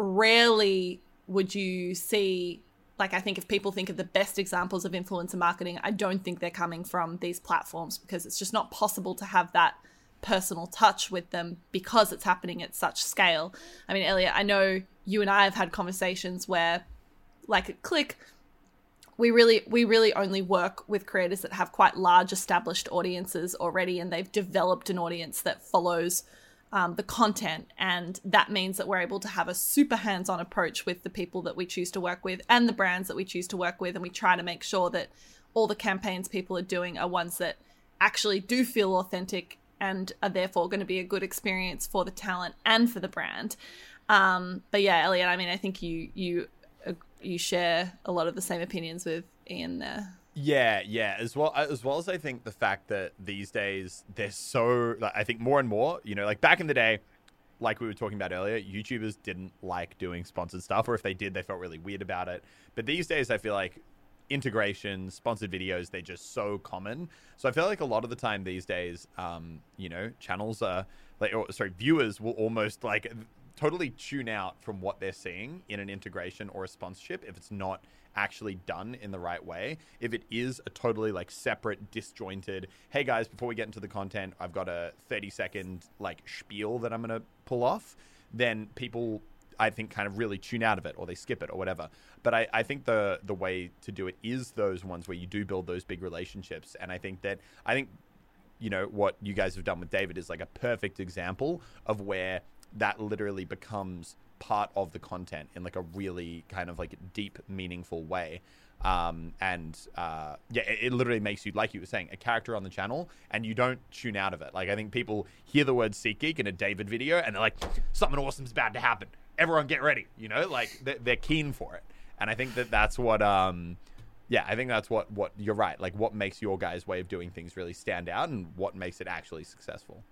S2: rarely would you see, like, I think if people think of the best examples of influencer marketing, I don't think they're coming from these platforms, because it's just not possible to have that personal touch with them because it's happening at such scale. I mean, Elliot, I know you and I have had conversations where, like at Click, we really only work with creators that have quite large established audiences already, and they've developed an audience that follows the content. And that means that we're able to have a super hands-on approach with the people that we choose to work with and the brands that we choose to work with. And we try to make sure that all the campaigns people are doing are ones that actually do feel authentic and are therefore going to be a good experience for the talent and for the brand. But yeah, Elliot, I mean, I think you share a lot of the same opinions with Ian there.
S4: Yeah, as well as I think the fact that these days there's so, like, I think more and more, you know, like back in the day, like we were talking about earlier, YouTubers didn't like doing sponsored stuff, or if they did, they felt really weird about it. But these days, I feel like integrations, sponsored videos, they're just so common. So I feel like a lot of the time these days, you know, channels are like, viewers will almost like totally tune out from what they're seeing in an integration or a sponsorship if it's not actually done in the right way. If it is a totally like separate, disjointed, hey guys, before we get into the content, I've got a 30-second like spiel that I'm gonna pull off, then people, I think, kind of really tune out of it, or they skip it or whatever. But I think the way to do it is those ones where you do build those big relationships. And I think you know, what you guys have done with David is like a perfect example of where that literally becomes part of the content in like a really kind of like deep, meaningful way. It literally makes you, like you were saying, a character on the channel, and you don't tune out of it. Like, I think people hear the word SeatGeek in a David video and they're like, something awesome's about to happen. Everyone get ready, you know, like they're keen for it. And I think that's what, I think that's what you're right. Like, what makes your guys' way of doing things really stand out, and what makes it actually successful.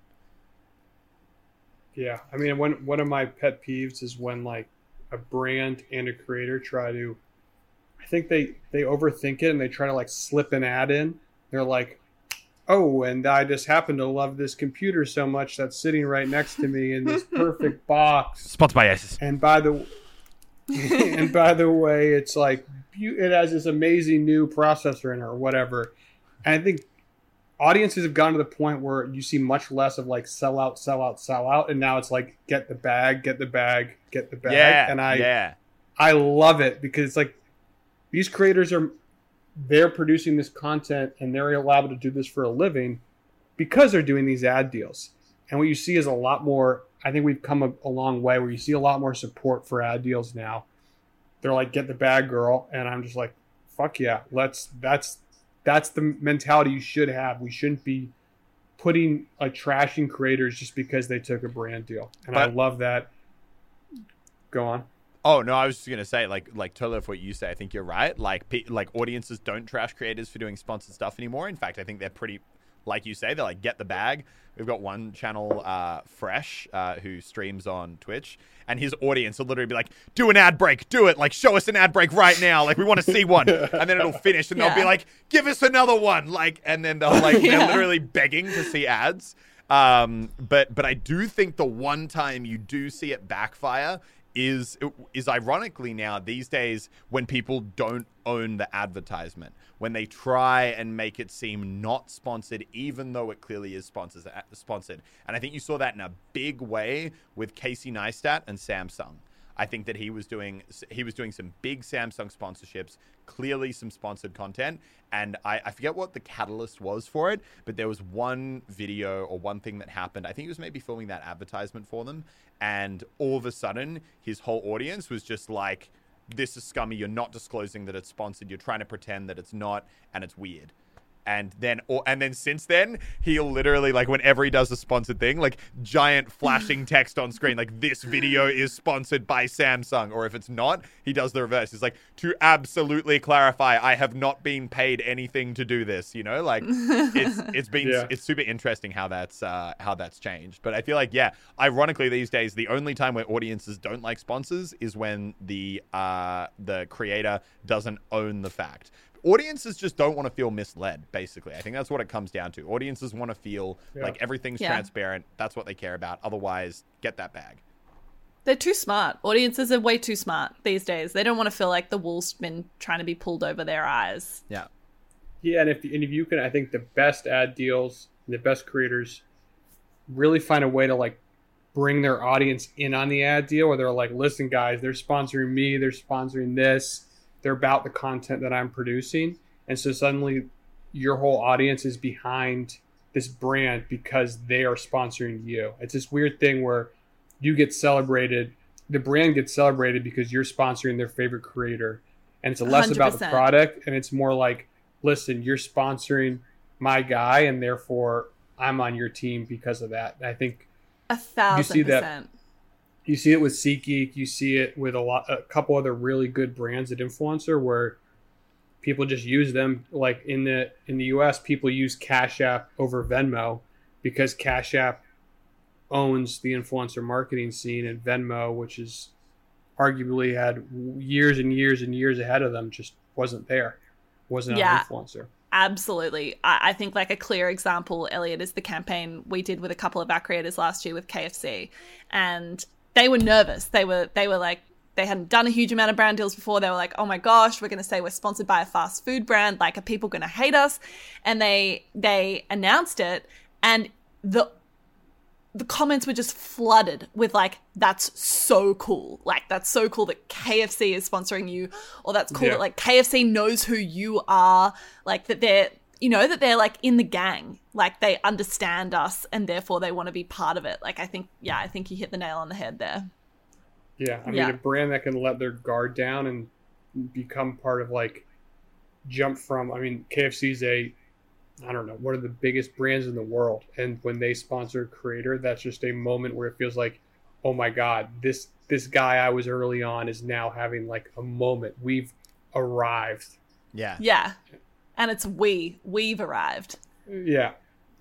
S3: Yeah, I mean, one of my pet peeves is when like a brand and a creator try to, I think they overthink it and they try to like slip an ad in. They're like, oh, and I just happen to love this computer so much that's sitting right next to me in this perfect box.
S4: Sponsored by Asus.
S3: And by the way, it's like it has this amazing new processor in it or whatever. And I think audiences have gotten to the point where you see much less of like sell out, and now it's like get the bag.
S4: Yeah,
S3: and I love it, because it's like these creators they're producing this content and they're allowed to do this for a living, because they're doing these ad deals. And what you see is a lot more, I think we've come a long way where you see a lot more support for ad deals now. They're like, get the bag, girl. And I'm just like, fuck yeah. That's the mentality you should have. We shouldn't be putting trashing creators just because they took a brand deal. And I love that. Go on.
S4: Oh no, I was just gonna say, like totally off what you say. I think you're right. Like audiences don't trash creators for doing sponsored stuff anymore. In fact, I think they're pretty, like you say, they're like, get the bag. We've got one channel, Fresh, who streams on Twitch, and his audience will literally be like, do an ad break, do it, like show us an ad break right now, like we want to see one, and then it'll finish, and they'll be like, give us another one, like, and then they'll like they're literally begging to see ads. But I do think the one time you do see it backfire is ironically now these days when people don't own the advertisement, when they try and make it seem not sponsored even though it clearly is sponsored. And I think you saw that in a big way with Casey Neistat and Samsung. I think that he was doing some big Samsung sponsorships, clearly some sponsored content, and I forget what the catalyst was for it, but there was one video or one thing that happened. I think he was maybe filming that advertisement for them, and all of a sudden his whole audience was just like, this is scummy, you're not disclosing that it's sponsored, you're trying to pretend that it's not, and it's weird. And then since then, he'll literally, like, whenever he does a sponsored thing, like, giant flashing text on screen, like, this video is sponsored by Samsung. Or if it's not, he does the reverse. He's like, to absolutely clarify, I have not been paid anything to do this, you know? Like, it's super interesting how that's changed. But I feel like, ironically these days, the only time where audiences don't like sponsors is when the creator doesn't own the fact. Audiences just don't want to feel misled, basically. I think that's what it comes down to. Audiences want to feel like everything's transparent. That's what they care about. Otherwise, get that bag.
S2: They're too smart. Audiences are way too smart these days. They don't want to feel like the wool's been trying to be pulled over their eyes.
S4: Yeah.
S3: Yeah, and if you can, I think the best ad deals, the best creators really find a way to like bring their audience in on the ad deal where they're like, listen, guys, they're sponsoring me. They're sponsoring this. They're about the content that I'm producing. And so suddenly your whole audience is behind this brand because they are sponsoring you. It's this weird thing where you get celebrated, the brand gets celebrated because you're sponsoring their favorite creator. And it's less 100%. About the product, and it's more like, listen, you're sponsoring my guy, and therefore I'm on your team because of that. I think
S2: 1,000%.
S3: You see it with SeatGeek. You see it with a couple other really good brands at Influencer where people just use them. Like in the US, people use Cash App over Venmo because Cash App owns the influencer marketing scene, and Venmo, which is arguably had years and years and years ahead of them, just wasn't there. Wasn't an influencer.
S2: Absolutely. I think like a clear example, Elliot, is the campaign we did with a couple of our creators last year with KFC. And they were nervous. They were like, they hadn't done a huge amount of brand deals before. They were like, oh my gosh, we're going to say we're sponsored by a fast food brand. Like, are people going to hate us? And they announced it, and the comments were just flooded with like, that's so cool. Like, that's so cool that KFC is sponsoring you, or that's cool that like KFC knows who you are. Like that they're, that they're like in the gang, like they understand us and therefore they want to be part of it. Like, I think you hit the nail on the head there.
S3: Yeah. I mean, a brand that can let their guard down and become part of like KFC's one of the biggest brands in the world. And when they sponsor a creator, that's just a moment where it feels like, oh my God, this guy I was early on is now having like a moment. We've arrived.
S4: Yeah.
S2: Yeah. And it's we've arrived.
S3: Yeah.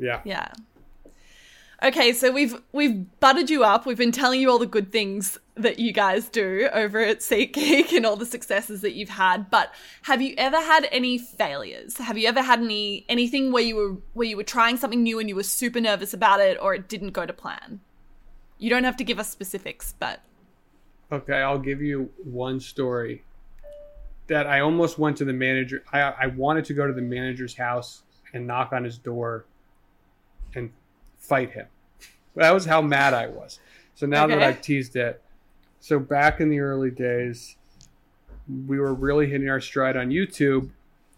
S2: Okay, so we've buttered you up. We've been telling you all the good things that you guys do over at SeatGeek and all the successes that you've had. But have you ever had any failures? Have you ever had anything where you were trying something new and you were super nervous about it, or it didn't go to plan? You don't have to give us specifics, but
S3: okay, I'll give you one story. That I almost went to the manager. I wanted to go to the manager's house and knock on his door and fight him. That was how mad I was. So now that I've teased it. So back in the early days, we were really hitting our stride on YouTube.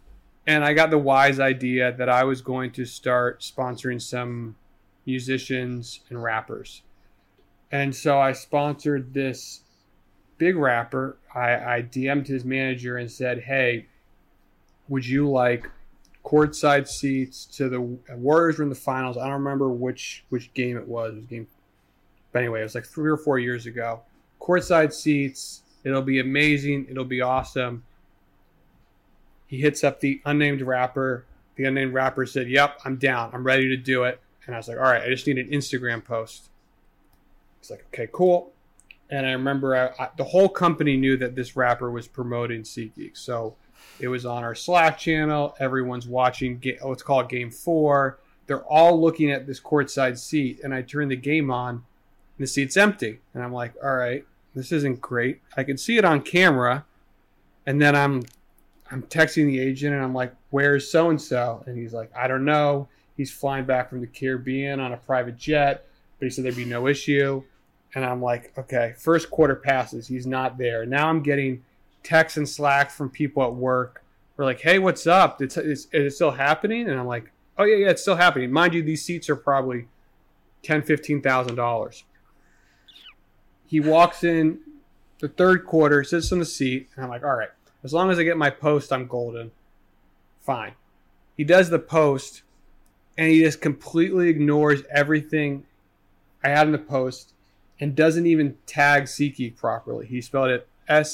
S3: And I got the wise idea that I was going to start sponsoring some musicians and rappers. And so I sponsored this big rapper. I DM'd his manager and said, hey, would you like courtside seats to the Warriors were in the finals. I don't remember which game it was. But anyway, it was like 3 or 4 years ago. Courtside seats. It'll be amazing. It'll be awesome. He hits up the unnamed rapper. The unnamed rapper said, yep, I'm down. I'm ready to do it. And I was like, all right, I just need an Instagram post. He's like, okay, cool. And I remember the whole company knew that this rapper was promoting SeatGeek. So it was on our Slack channel. Everyone's watching, let's call it Game 4. They're all looking at this courtside seat. And I turn the game on, and the seat's empty. And I'm like, all right, this isn't great. I can see it on camera. And then I'm texting the agent, and I'm like, where's so-and-so? And he's like, I don't know. He's flying back from the Caribbean on a private jet. But he said there'd be no issue. And I'm like, okay, first quarter passes. He's not there. Now I'm getting texts and Slack from people at work. We're like, hey, what's up? Is it still happening? And I'm like, oh, yeah, it's still happening. Mind you, these seats are probably $10,000, $15,000. He walks in the third quarter, sits on the seat, and I'm like, all right, as long as I get my post, I'm golden. Fine. He does the post, and he just completely ignores everything I had in the post and doesn't even tag SeatGeek properly. He spelled it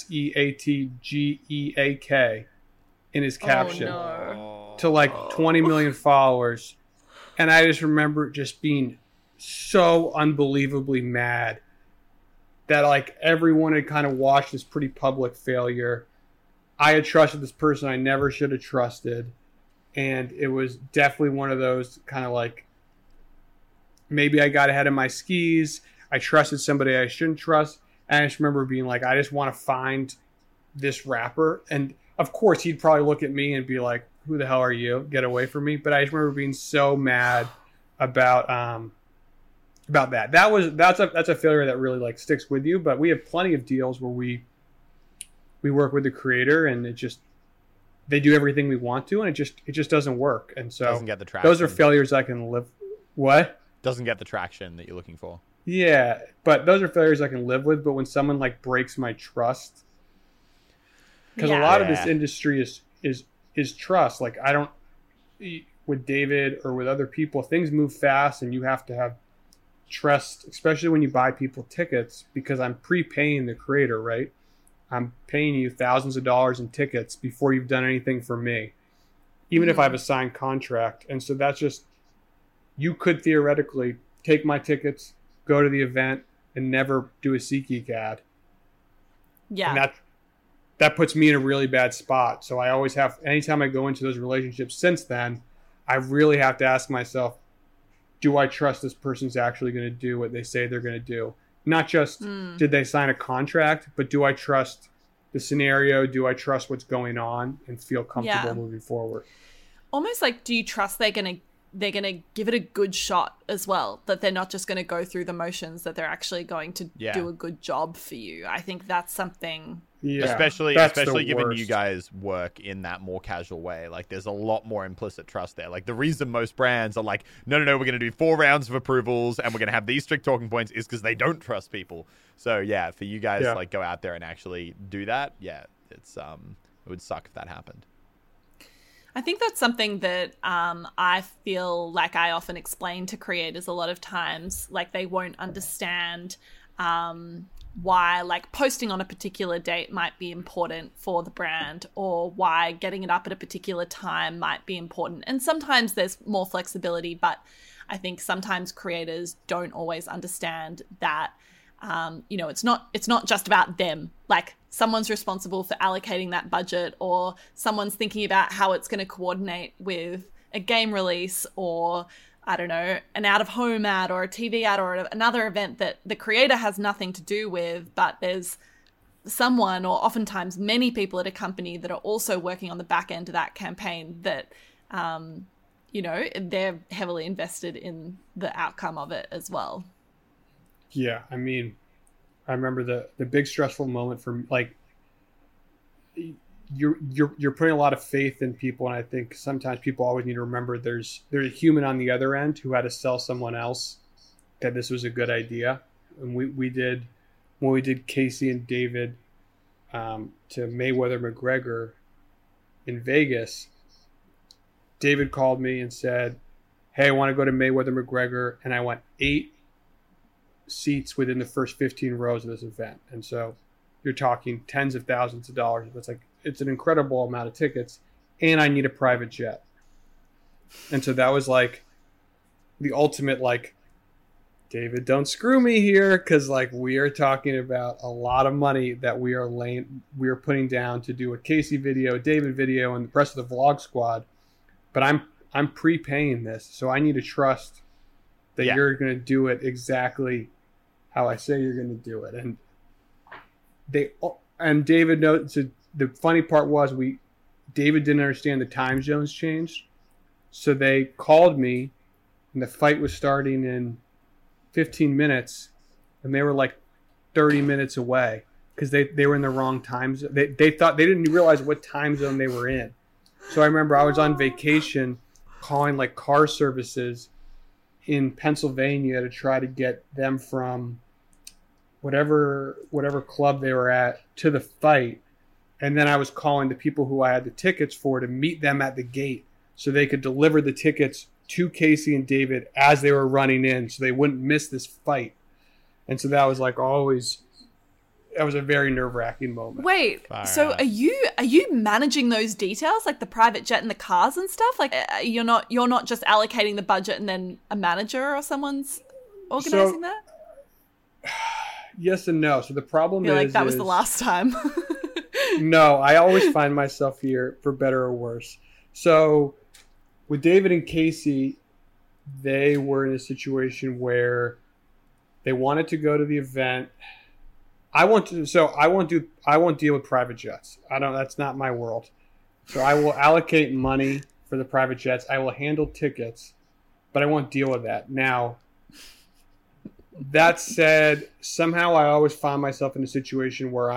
S3: SeatGeek in his caption to like 20 million followers. And I just remember just being so unbelievably mad that like everyone had kind of watched this pretty public failure. I had trusted this person I never should have trusted. And it was definitely one of those kind of like, maybe I got ahead of my skis. I trusted somebody I shouldn't trust. And I just remember being like, I just want to find this rapper. And of course, he'd probably look at me and be like, who the hell are you? Get away from me. But I just remember being so mad about that. That's a failure that really like sticks with you. But we have plenty of deals where we work with the creator, and they do everything we want to, and it just doesn't work. And so
S4: doesn't get the traction.
S3: Those are failures I can live. What?
S4: Doesn't get the traction that you're looking for.
S3: Yeah, but those are failures I can live with. But when someone like breaks my trust, because a lot of this industry is trust. Like I don't, with David or with other people, things move fast, and you have to have trust, especially when you buy people tickets, because I'm prepaying the creator, right? I'm paying you thousands of dollars in tickets before you've done anything for me, even if I have a signed contract. And so that's just, you could theoretically take my tickets, go to the event, and never do a SeatGeek ad. Yeah. And that puts me in a really bad spot. So I always have, anytime I go into those relationships since then, I really have to ask myself, do I trust this person's actually going to do what they say they're going to do? Not just did they sign a contract, but do I trust the scenario? Do I trust what's going on and feel comfortable moving forward?
S2: Almost like, do you trust they're gonna give it a good shot as well? That they're not just going to go through the motions, that they're actually going to do a good job for you. I think that's something.
S3: Yeah,
S4: especially given you guys work in that more casual way. Like there's a lot more implicit trust there. Like the reason most brands are like, no, we're going to do 4 rounds of approvals and we're going to have these strict talking points is because they don't trust people. So yeah, for you guys like go out there and actually do that. Yeah, it's it would suck if that happened.
S2: I think that's something that I feel like I often explain to creators a lot of times. Like they won't understand why like posting on a particular date might be important for the brand, or why getting it up at a particular time might be important. And sometimes there's more flexibility, but I think sometimes creators don't always understand that it's not just about them. Like someone's responsible for allocating that budget, or someone's thinking about how it's going to coordinate with a game release, or I don't know, an out-of-home ad or a TV ad or another event that the creator has nothing to do with, but there's someone, or oftentimes many people at a company that are also working on the back end of that campaign that, they're heavily invested in the outcome of it as well.
S3: Yeah, I mean, I remember the big stressful moment for like, you're putting a lot of faith in people, and I think sometimes people always need to remember there's a human on the other end who had to sell someone else that this was a good idea. And we did when we did Casey and David to Mayweather McGregor in Vegas. David called me and said, "Hey, I want to go to Mayweather McGregor," and I want 8 seats within the first 15 rows of this event. And so you're talking tens of thousands of dollars. It's an incredible amount of tickets, and I need a private jet. And so that was like the ultimate, like, David, don't screw me here, because like we are talking about a lot of money that we are putting down to do a Casey video, David video, and the rest of the vlog squad. But I'm prepaying this, so I need to trust that you're going to do it exactly how I say you're going to do it. And David knows. So the funny part was David didn't understand the time zones changed, so they called me, and the fight was starting in 15 minutes, and they were like 30 minutes away because they were in the wrong time zone. They thought they didn't realize what time zone they were in. So I remember I was on vacation calling like car services in Pennsylvania to try to get them from whatever club they were at to the fight. And then I was calling the people who I had the tickets for to meet them at the gate so they could deliver the tickets to Casey and David as they were running in so they wouldn't miss this fight. And so that was like always, that was a very nerve-wracking moment.
S2: Wait, so are you managing those details, like the private jet and the cars and stuff? Like you're not just allocating the budget and then a manager or someone's organizing that?
S3: Yes and no. So the problem
S2: is like that was the last time.
S3: No, I always find myself here for better or worse. So with David and Casey, they were in a situation where they wanted to go to the event. I won't deal with private jets. That's not my world. So I will allocate money for the private jets. I will handle tickets, but I won't deal with that. Now, that said, somehow I always find myself in a situation where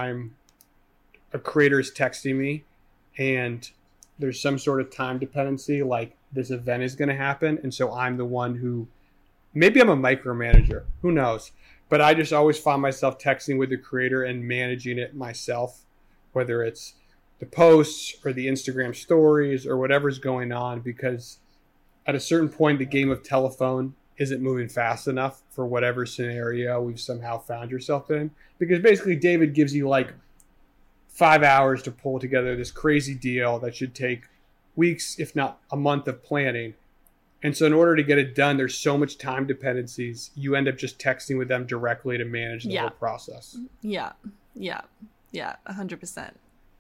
S3: a creator is texting me and there's some sort of time dependency, like this event is going to happen. And so I'm the one who, maybe I'm a micromanager, who knows? But I just always find myself texting with the creator and managing it myself, whether it's the posts or the Instagram stories or whatever's going on, because at a certain point, the game of telephone isn't moving fast enough for whatever scenario we've somehow found yourself in. Because basically David gives you like 5 hours to pull together this crazy deal that should take weeks, if not a month of planning. And so in order to get it done, there's so much time dependencies. You end up just texting with them directly to manage the whole process.
S2: Yeah, 100%.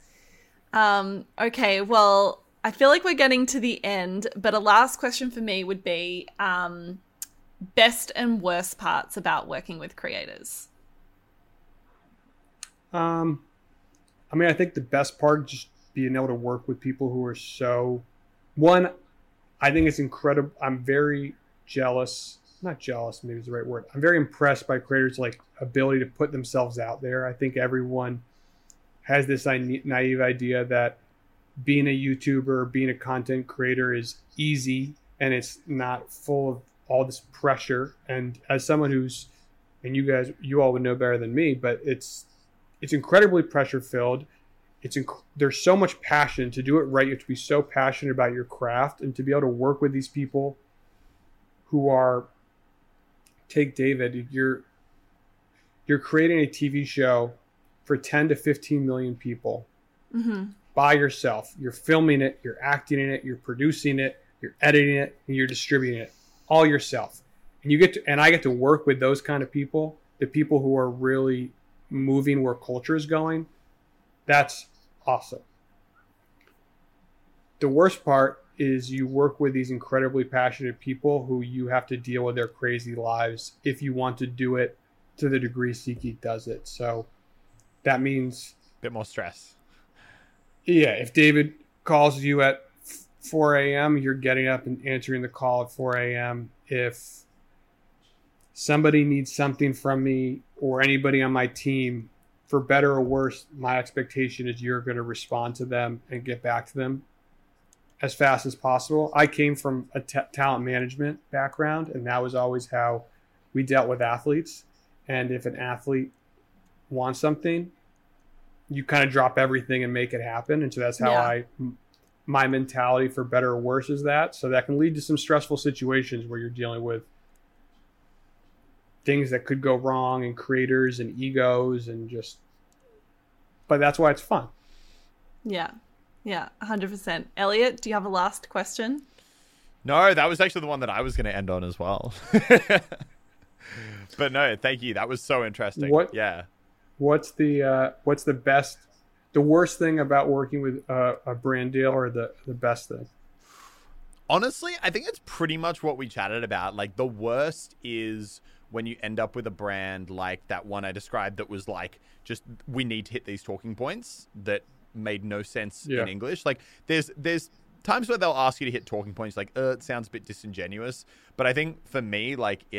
S2: Okay, well, I feel like we're getting to the end, but a last question for me would be best and worst parts about working with creators.
S3: I think the best part is just being able to work with people who are so... One, I think it's incredible. I'm very jealous. Not jealous, maybe is the right word. I'm very impressed by creators' like ability to put themselves out there. I think everyone has this naive idea that being a YouTuber, being a content creator is easy and it's not full of all this pressure. And as someone and you all would know better than me, but it's incredibly pressure filled. There's so much passion. To do it right, you have to be so passionate about your craft, and to be able to work with these people who are, take David, you're creating a TV show for 10 to 15 million people by yourself. You're filming it, you're acting in it, you're producing it, you're editing it, and you're distributing it all yourself. And I get to work with those kind of people, the people who are really moving where culture is going. That's awesome. The worst part is you work with these incredibly passionate people who you have to deal with their crazy lives if you want to do it to the degree SeatGeek does it. So that means
S4: a bit more stress.
S3: Yeah, if David calls you at 4 a.m., you're getting up and answering the call at 4 a.m. If somebody needs something from me or anybody on my team for better or worse, my expectation is you're going to respond to them and get back to them as fast as possible. I came from a talent management background, and that was always how we dealt with athletes. And if an athlete wants something, you kind of drop everything and make it happen. And so that's how my mentality, for better or worse, is that. So that can lead to some stressful situations where you're dealing with things that could go wrong, and creators and egos, and but that's why it's fun.
S2: Yeah, 100%. Elliot, do you have a last question?
S4: No, that was actually the one that I was going to end on as well. But no, thank you. That was so interesting.
S3: What's the worst thing about working with a brand deal, or the best thing?
S4: Honestly, I think it's pretty much what we chatted about. Like, the worst is when you end up with a brand like that one I described that was like, just, we need to hit these talking points that made no sense in English. Like, there's times where they'll ask you to hit talking points like, it sounds a bit disingenuous. But I think for me,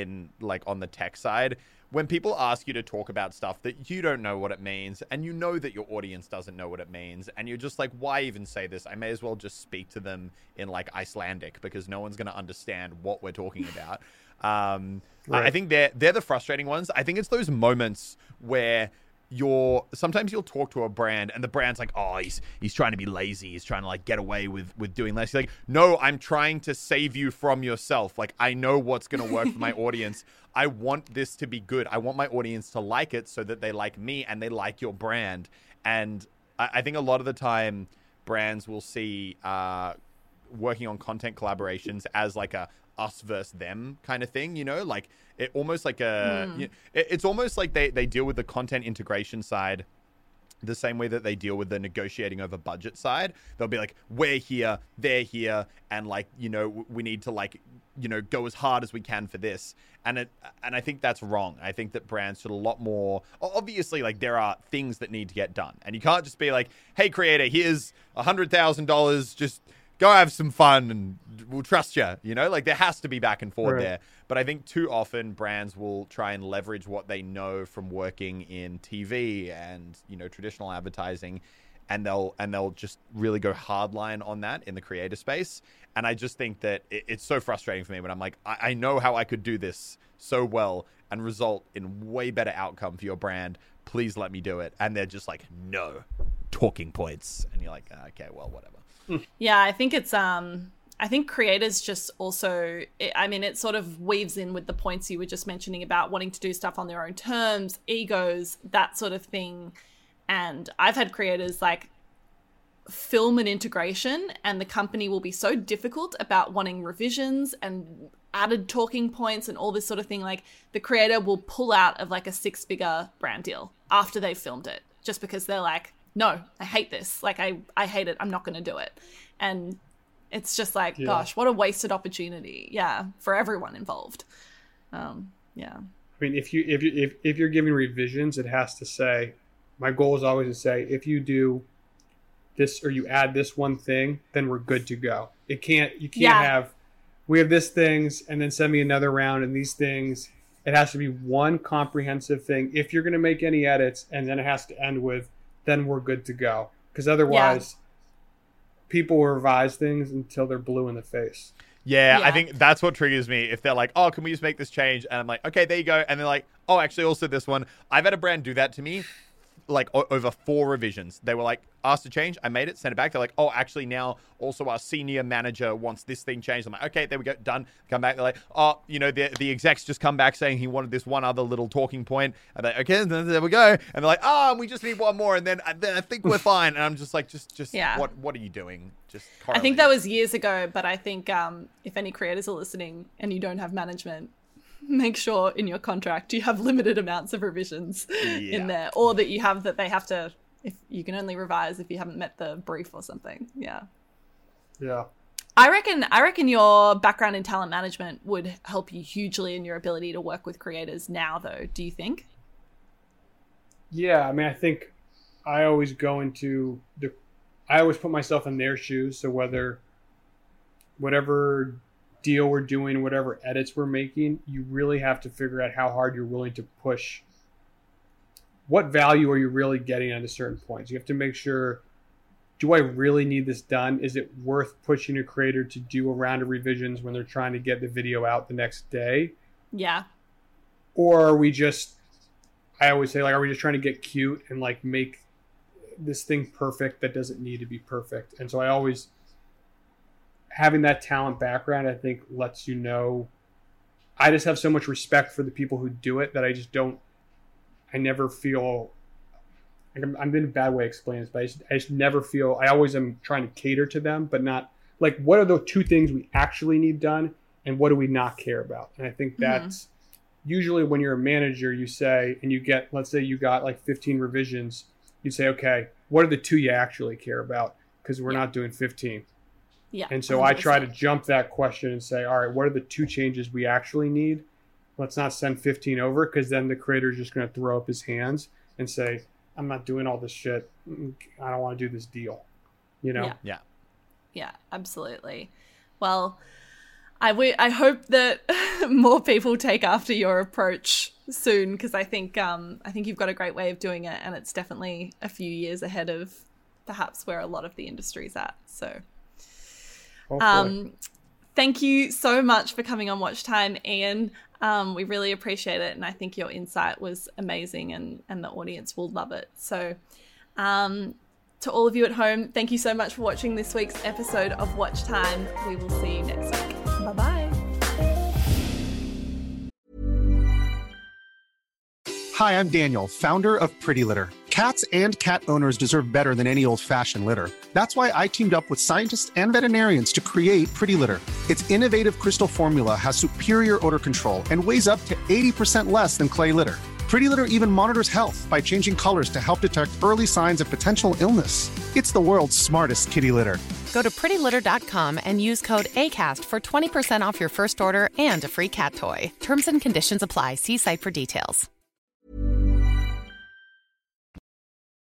S4: on the tech side, when people ask you to talk about stuff that you don't know what it means, and you know that your audience doesn't know what it means, and you're just like, why even say this? I may as well just speak to them in like Icelandic, because no one's going to understand what we're talking about. Right. I think they're the frustrating ones. I think it's those moments where sometimes you'll talk to a brand and the brand's like, oh, he's trying to be lazy. He's trying to like get away with doing less. You're like, no, I'm trying to save you from yourself. Like, I know what's going to work for my audience. I want this to be good. I want my audience to like it so that they like me and they like your brand. And I think a lot of the time brands will see working on content collaborations as like a us versus them kind of thing, like it almost like it's almost like they deal with the content integration side the same way that they deal with the negotiating over budget side. They'll be like, we're here, they're here, and like, we need to like, go as hard as we can for this. And I think that's wrong. I think that brands should a lot more, obviously, like, there are things that need to get done, and you can't just be like, hey creator, here's $100,000, just go have some fun and we'll trust you, like there has to be back and forth there. But I think too often brands will try and leverage what they know from working in TV and, traditional advertising, and they'll just really go hardline on that in the creator space. And I just think that it's so frustrating for me when I'm like, I know how I could do this so well and result in way better outcome for your brand. Please let me do it. And they're just like, no, talking points. And you're like, okay, well, whatever.
S2: Yeah, I think it's I think creators just also, it sort of weaves in with the points you were just mentioning about wanting to do stuff on their own terms, egos, that sort of thing. And I've had creators like film an integration, and the company will be so difficult about wanting revisions and added talking points and all this sort of thing. Like, the creator will pull out of like a 6-figure brand deal after they've filmed it, just because they're like, no, I hate this. Like, I hate it. I'm not going to do it. And it's just like, gosh, what a wasted opportunity. Yeah. For everyone involved. Yeah.
S3: I mean, if you're giving revisions, it has to say, my goal is always to say, if you do this or you add this one thing, then we're good to go. You can't have, we have this things and then send me another round and these things. It has to be one comprehensive thing. If you're going to make any edits, and then it has to end with, then we're good to go. Because otherwise, people will revise things until they're blue in the face.
S4: Yeah, I think that's what triggers me. If they're like, oh, can we just make this change? And I'm like, okay, there you go. And they're like, oh, actually, also this one. I've had a brand do that to me, like over 4 revisions. They were like, asked to change. I made it, sent it back. They're like, oh, actually now also our senior manager wants this thing changed. I'm like, okay, there we go, done. Come back. They're like, oh, the execs just come back saying he wanted this one other little talking point. And they're like, okay, there we go. And they're like, we just need one more. And then I think we're fine. And I'm just like, just what are you doing? Just correlate.
S2: I think that was years ago, but I think if any creators are listening and you don't have management, make sure in your contract you have limited amounts of revisions in there, or that you have that they have to, if you can only revise if you haven't met the brief or something. Yeah. I reckon your background in talent management would help you hugely in your ability to work with creators now, though. Do you think?
S3: Yeah, I mean, I think I always I always put myself in their shoes. So whatever deal we're doing, whatever edits we're making, you really have to figure out how hard you're willing to push what value are you really getting at a certain point? You have to make sure, do I really need this done? Is it worth pushing a creator to do a round of revisions when they're trying to get the video out the next day?
S2: Yeah.
S3: Or are we just, I always say, like, are we just trying to get cute and like make this thing perfect that doesn't need to be perfect? And so I always, having that talent background, I think lets you know, I just have so much respect for the people who do it that I never feel, I'm in a bad way explaining this, but I just never feel, I always am trying to cater to them, but not like, what are the two things we actually need done and what do we not care about? And I think that's usually when you're a manager, you say, and you get, let's say you got like 15 revisions, you say, okay, what are the two you actually care about? Because we're not doing 15.
S2: Yeah.
S3: And so 100%. I try to jump that question and say, all right, what are the two changes we actually need? Let's not send 15 over, because then the creator is just going to throw up his hands and say, I'm not doing all this shit. I don't want to do this deal. You know?
S4: Yeah.
S2: Yeah, absolutely. Well, I hope that more people take after your approach soon, because I think you've got a great way of doing it, and it's definitely a few years ahead of perhaps where a lot of the industry's at. So thank you so much for coming on Watch Time, Ian. We really appreciate it, and I think your insight was amazing, and the audience will love it. So to all of you at home, thank you so much for watching this week's episode of Watch Time. We will see you next week. Bye-bye.
S8: Hi, I'm Daniel, founder of Pretty Litter. Cats and cat owners deserve better than any old-fashioned litter. That's why I teamed up with scientists and veterinarians to create Pretty Litter. Its innovative crystal formula has superior odor control and weighs up to 80% less than clay litter. Pretty Litter even monitors health by changing colors to help detect early signs of potential illness. It's the world's smartest kitty litter.
S7: Go to prettylitter.com and use code ACAST for 20% off your first order and a free cat toy. Terms and conditions apply. See site for details.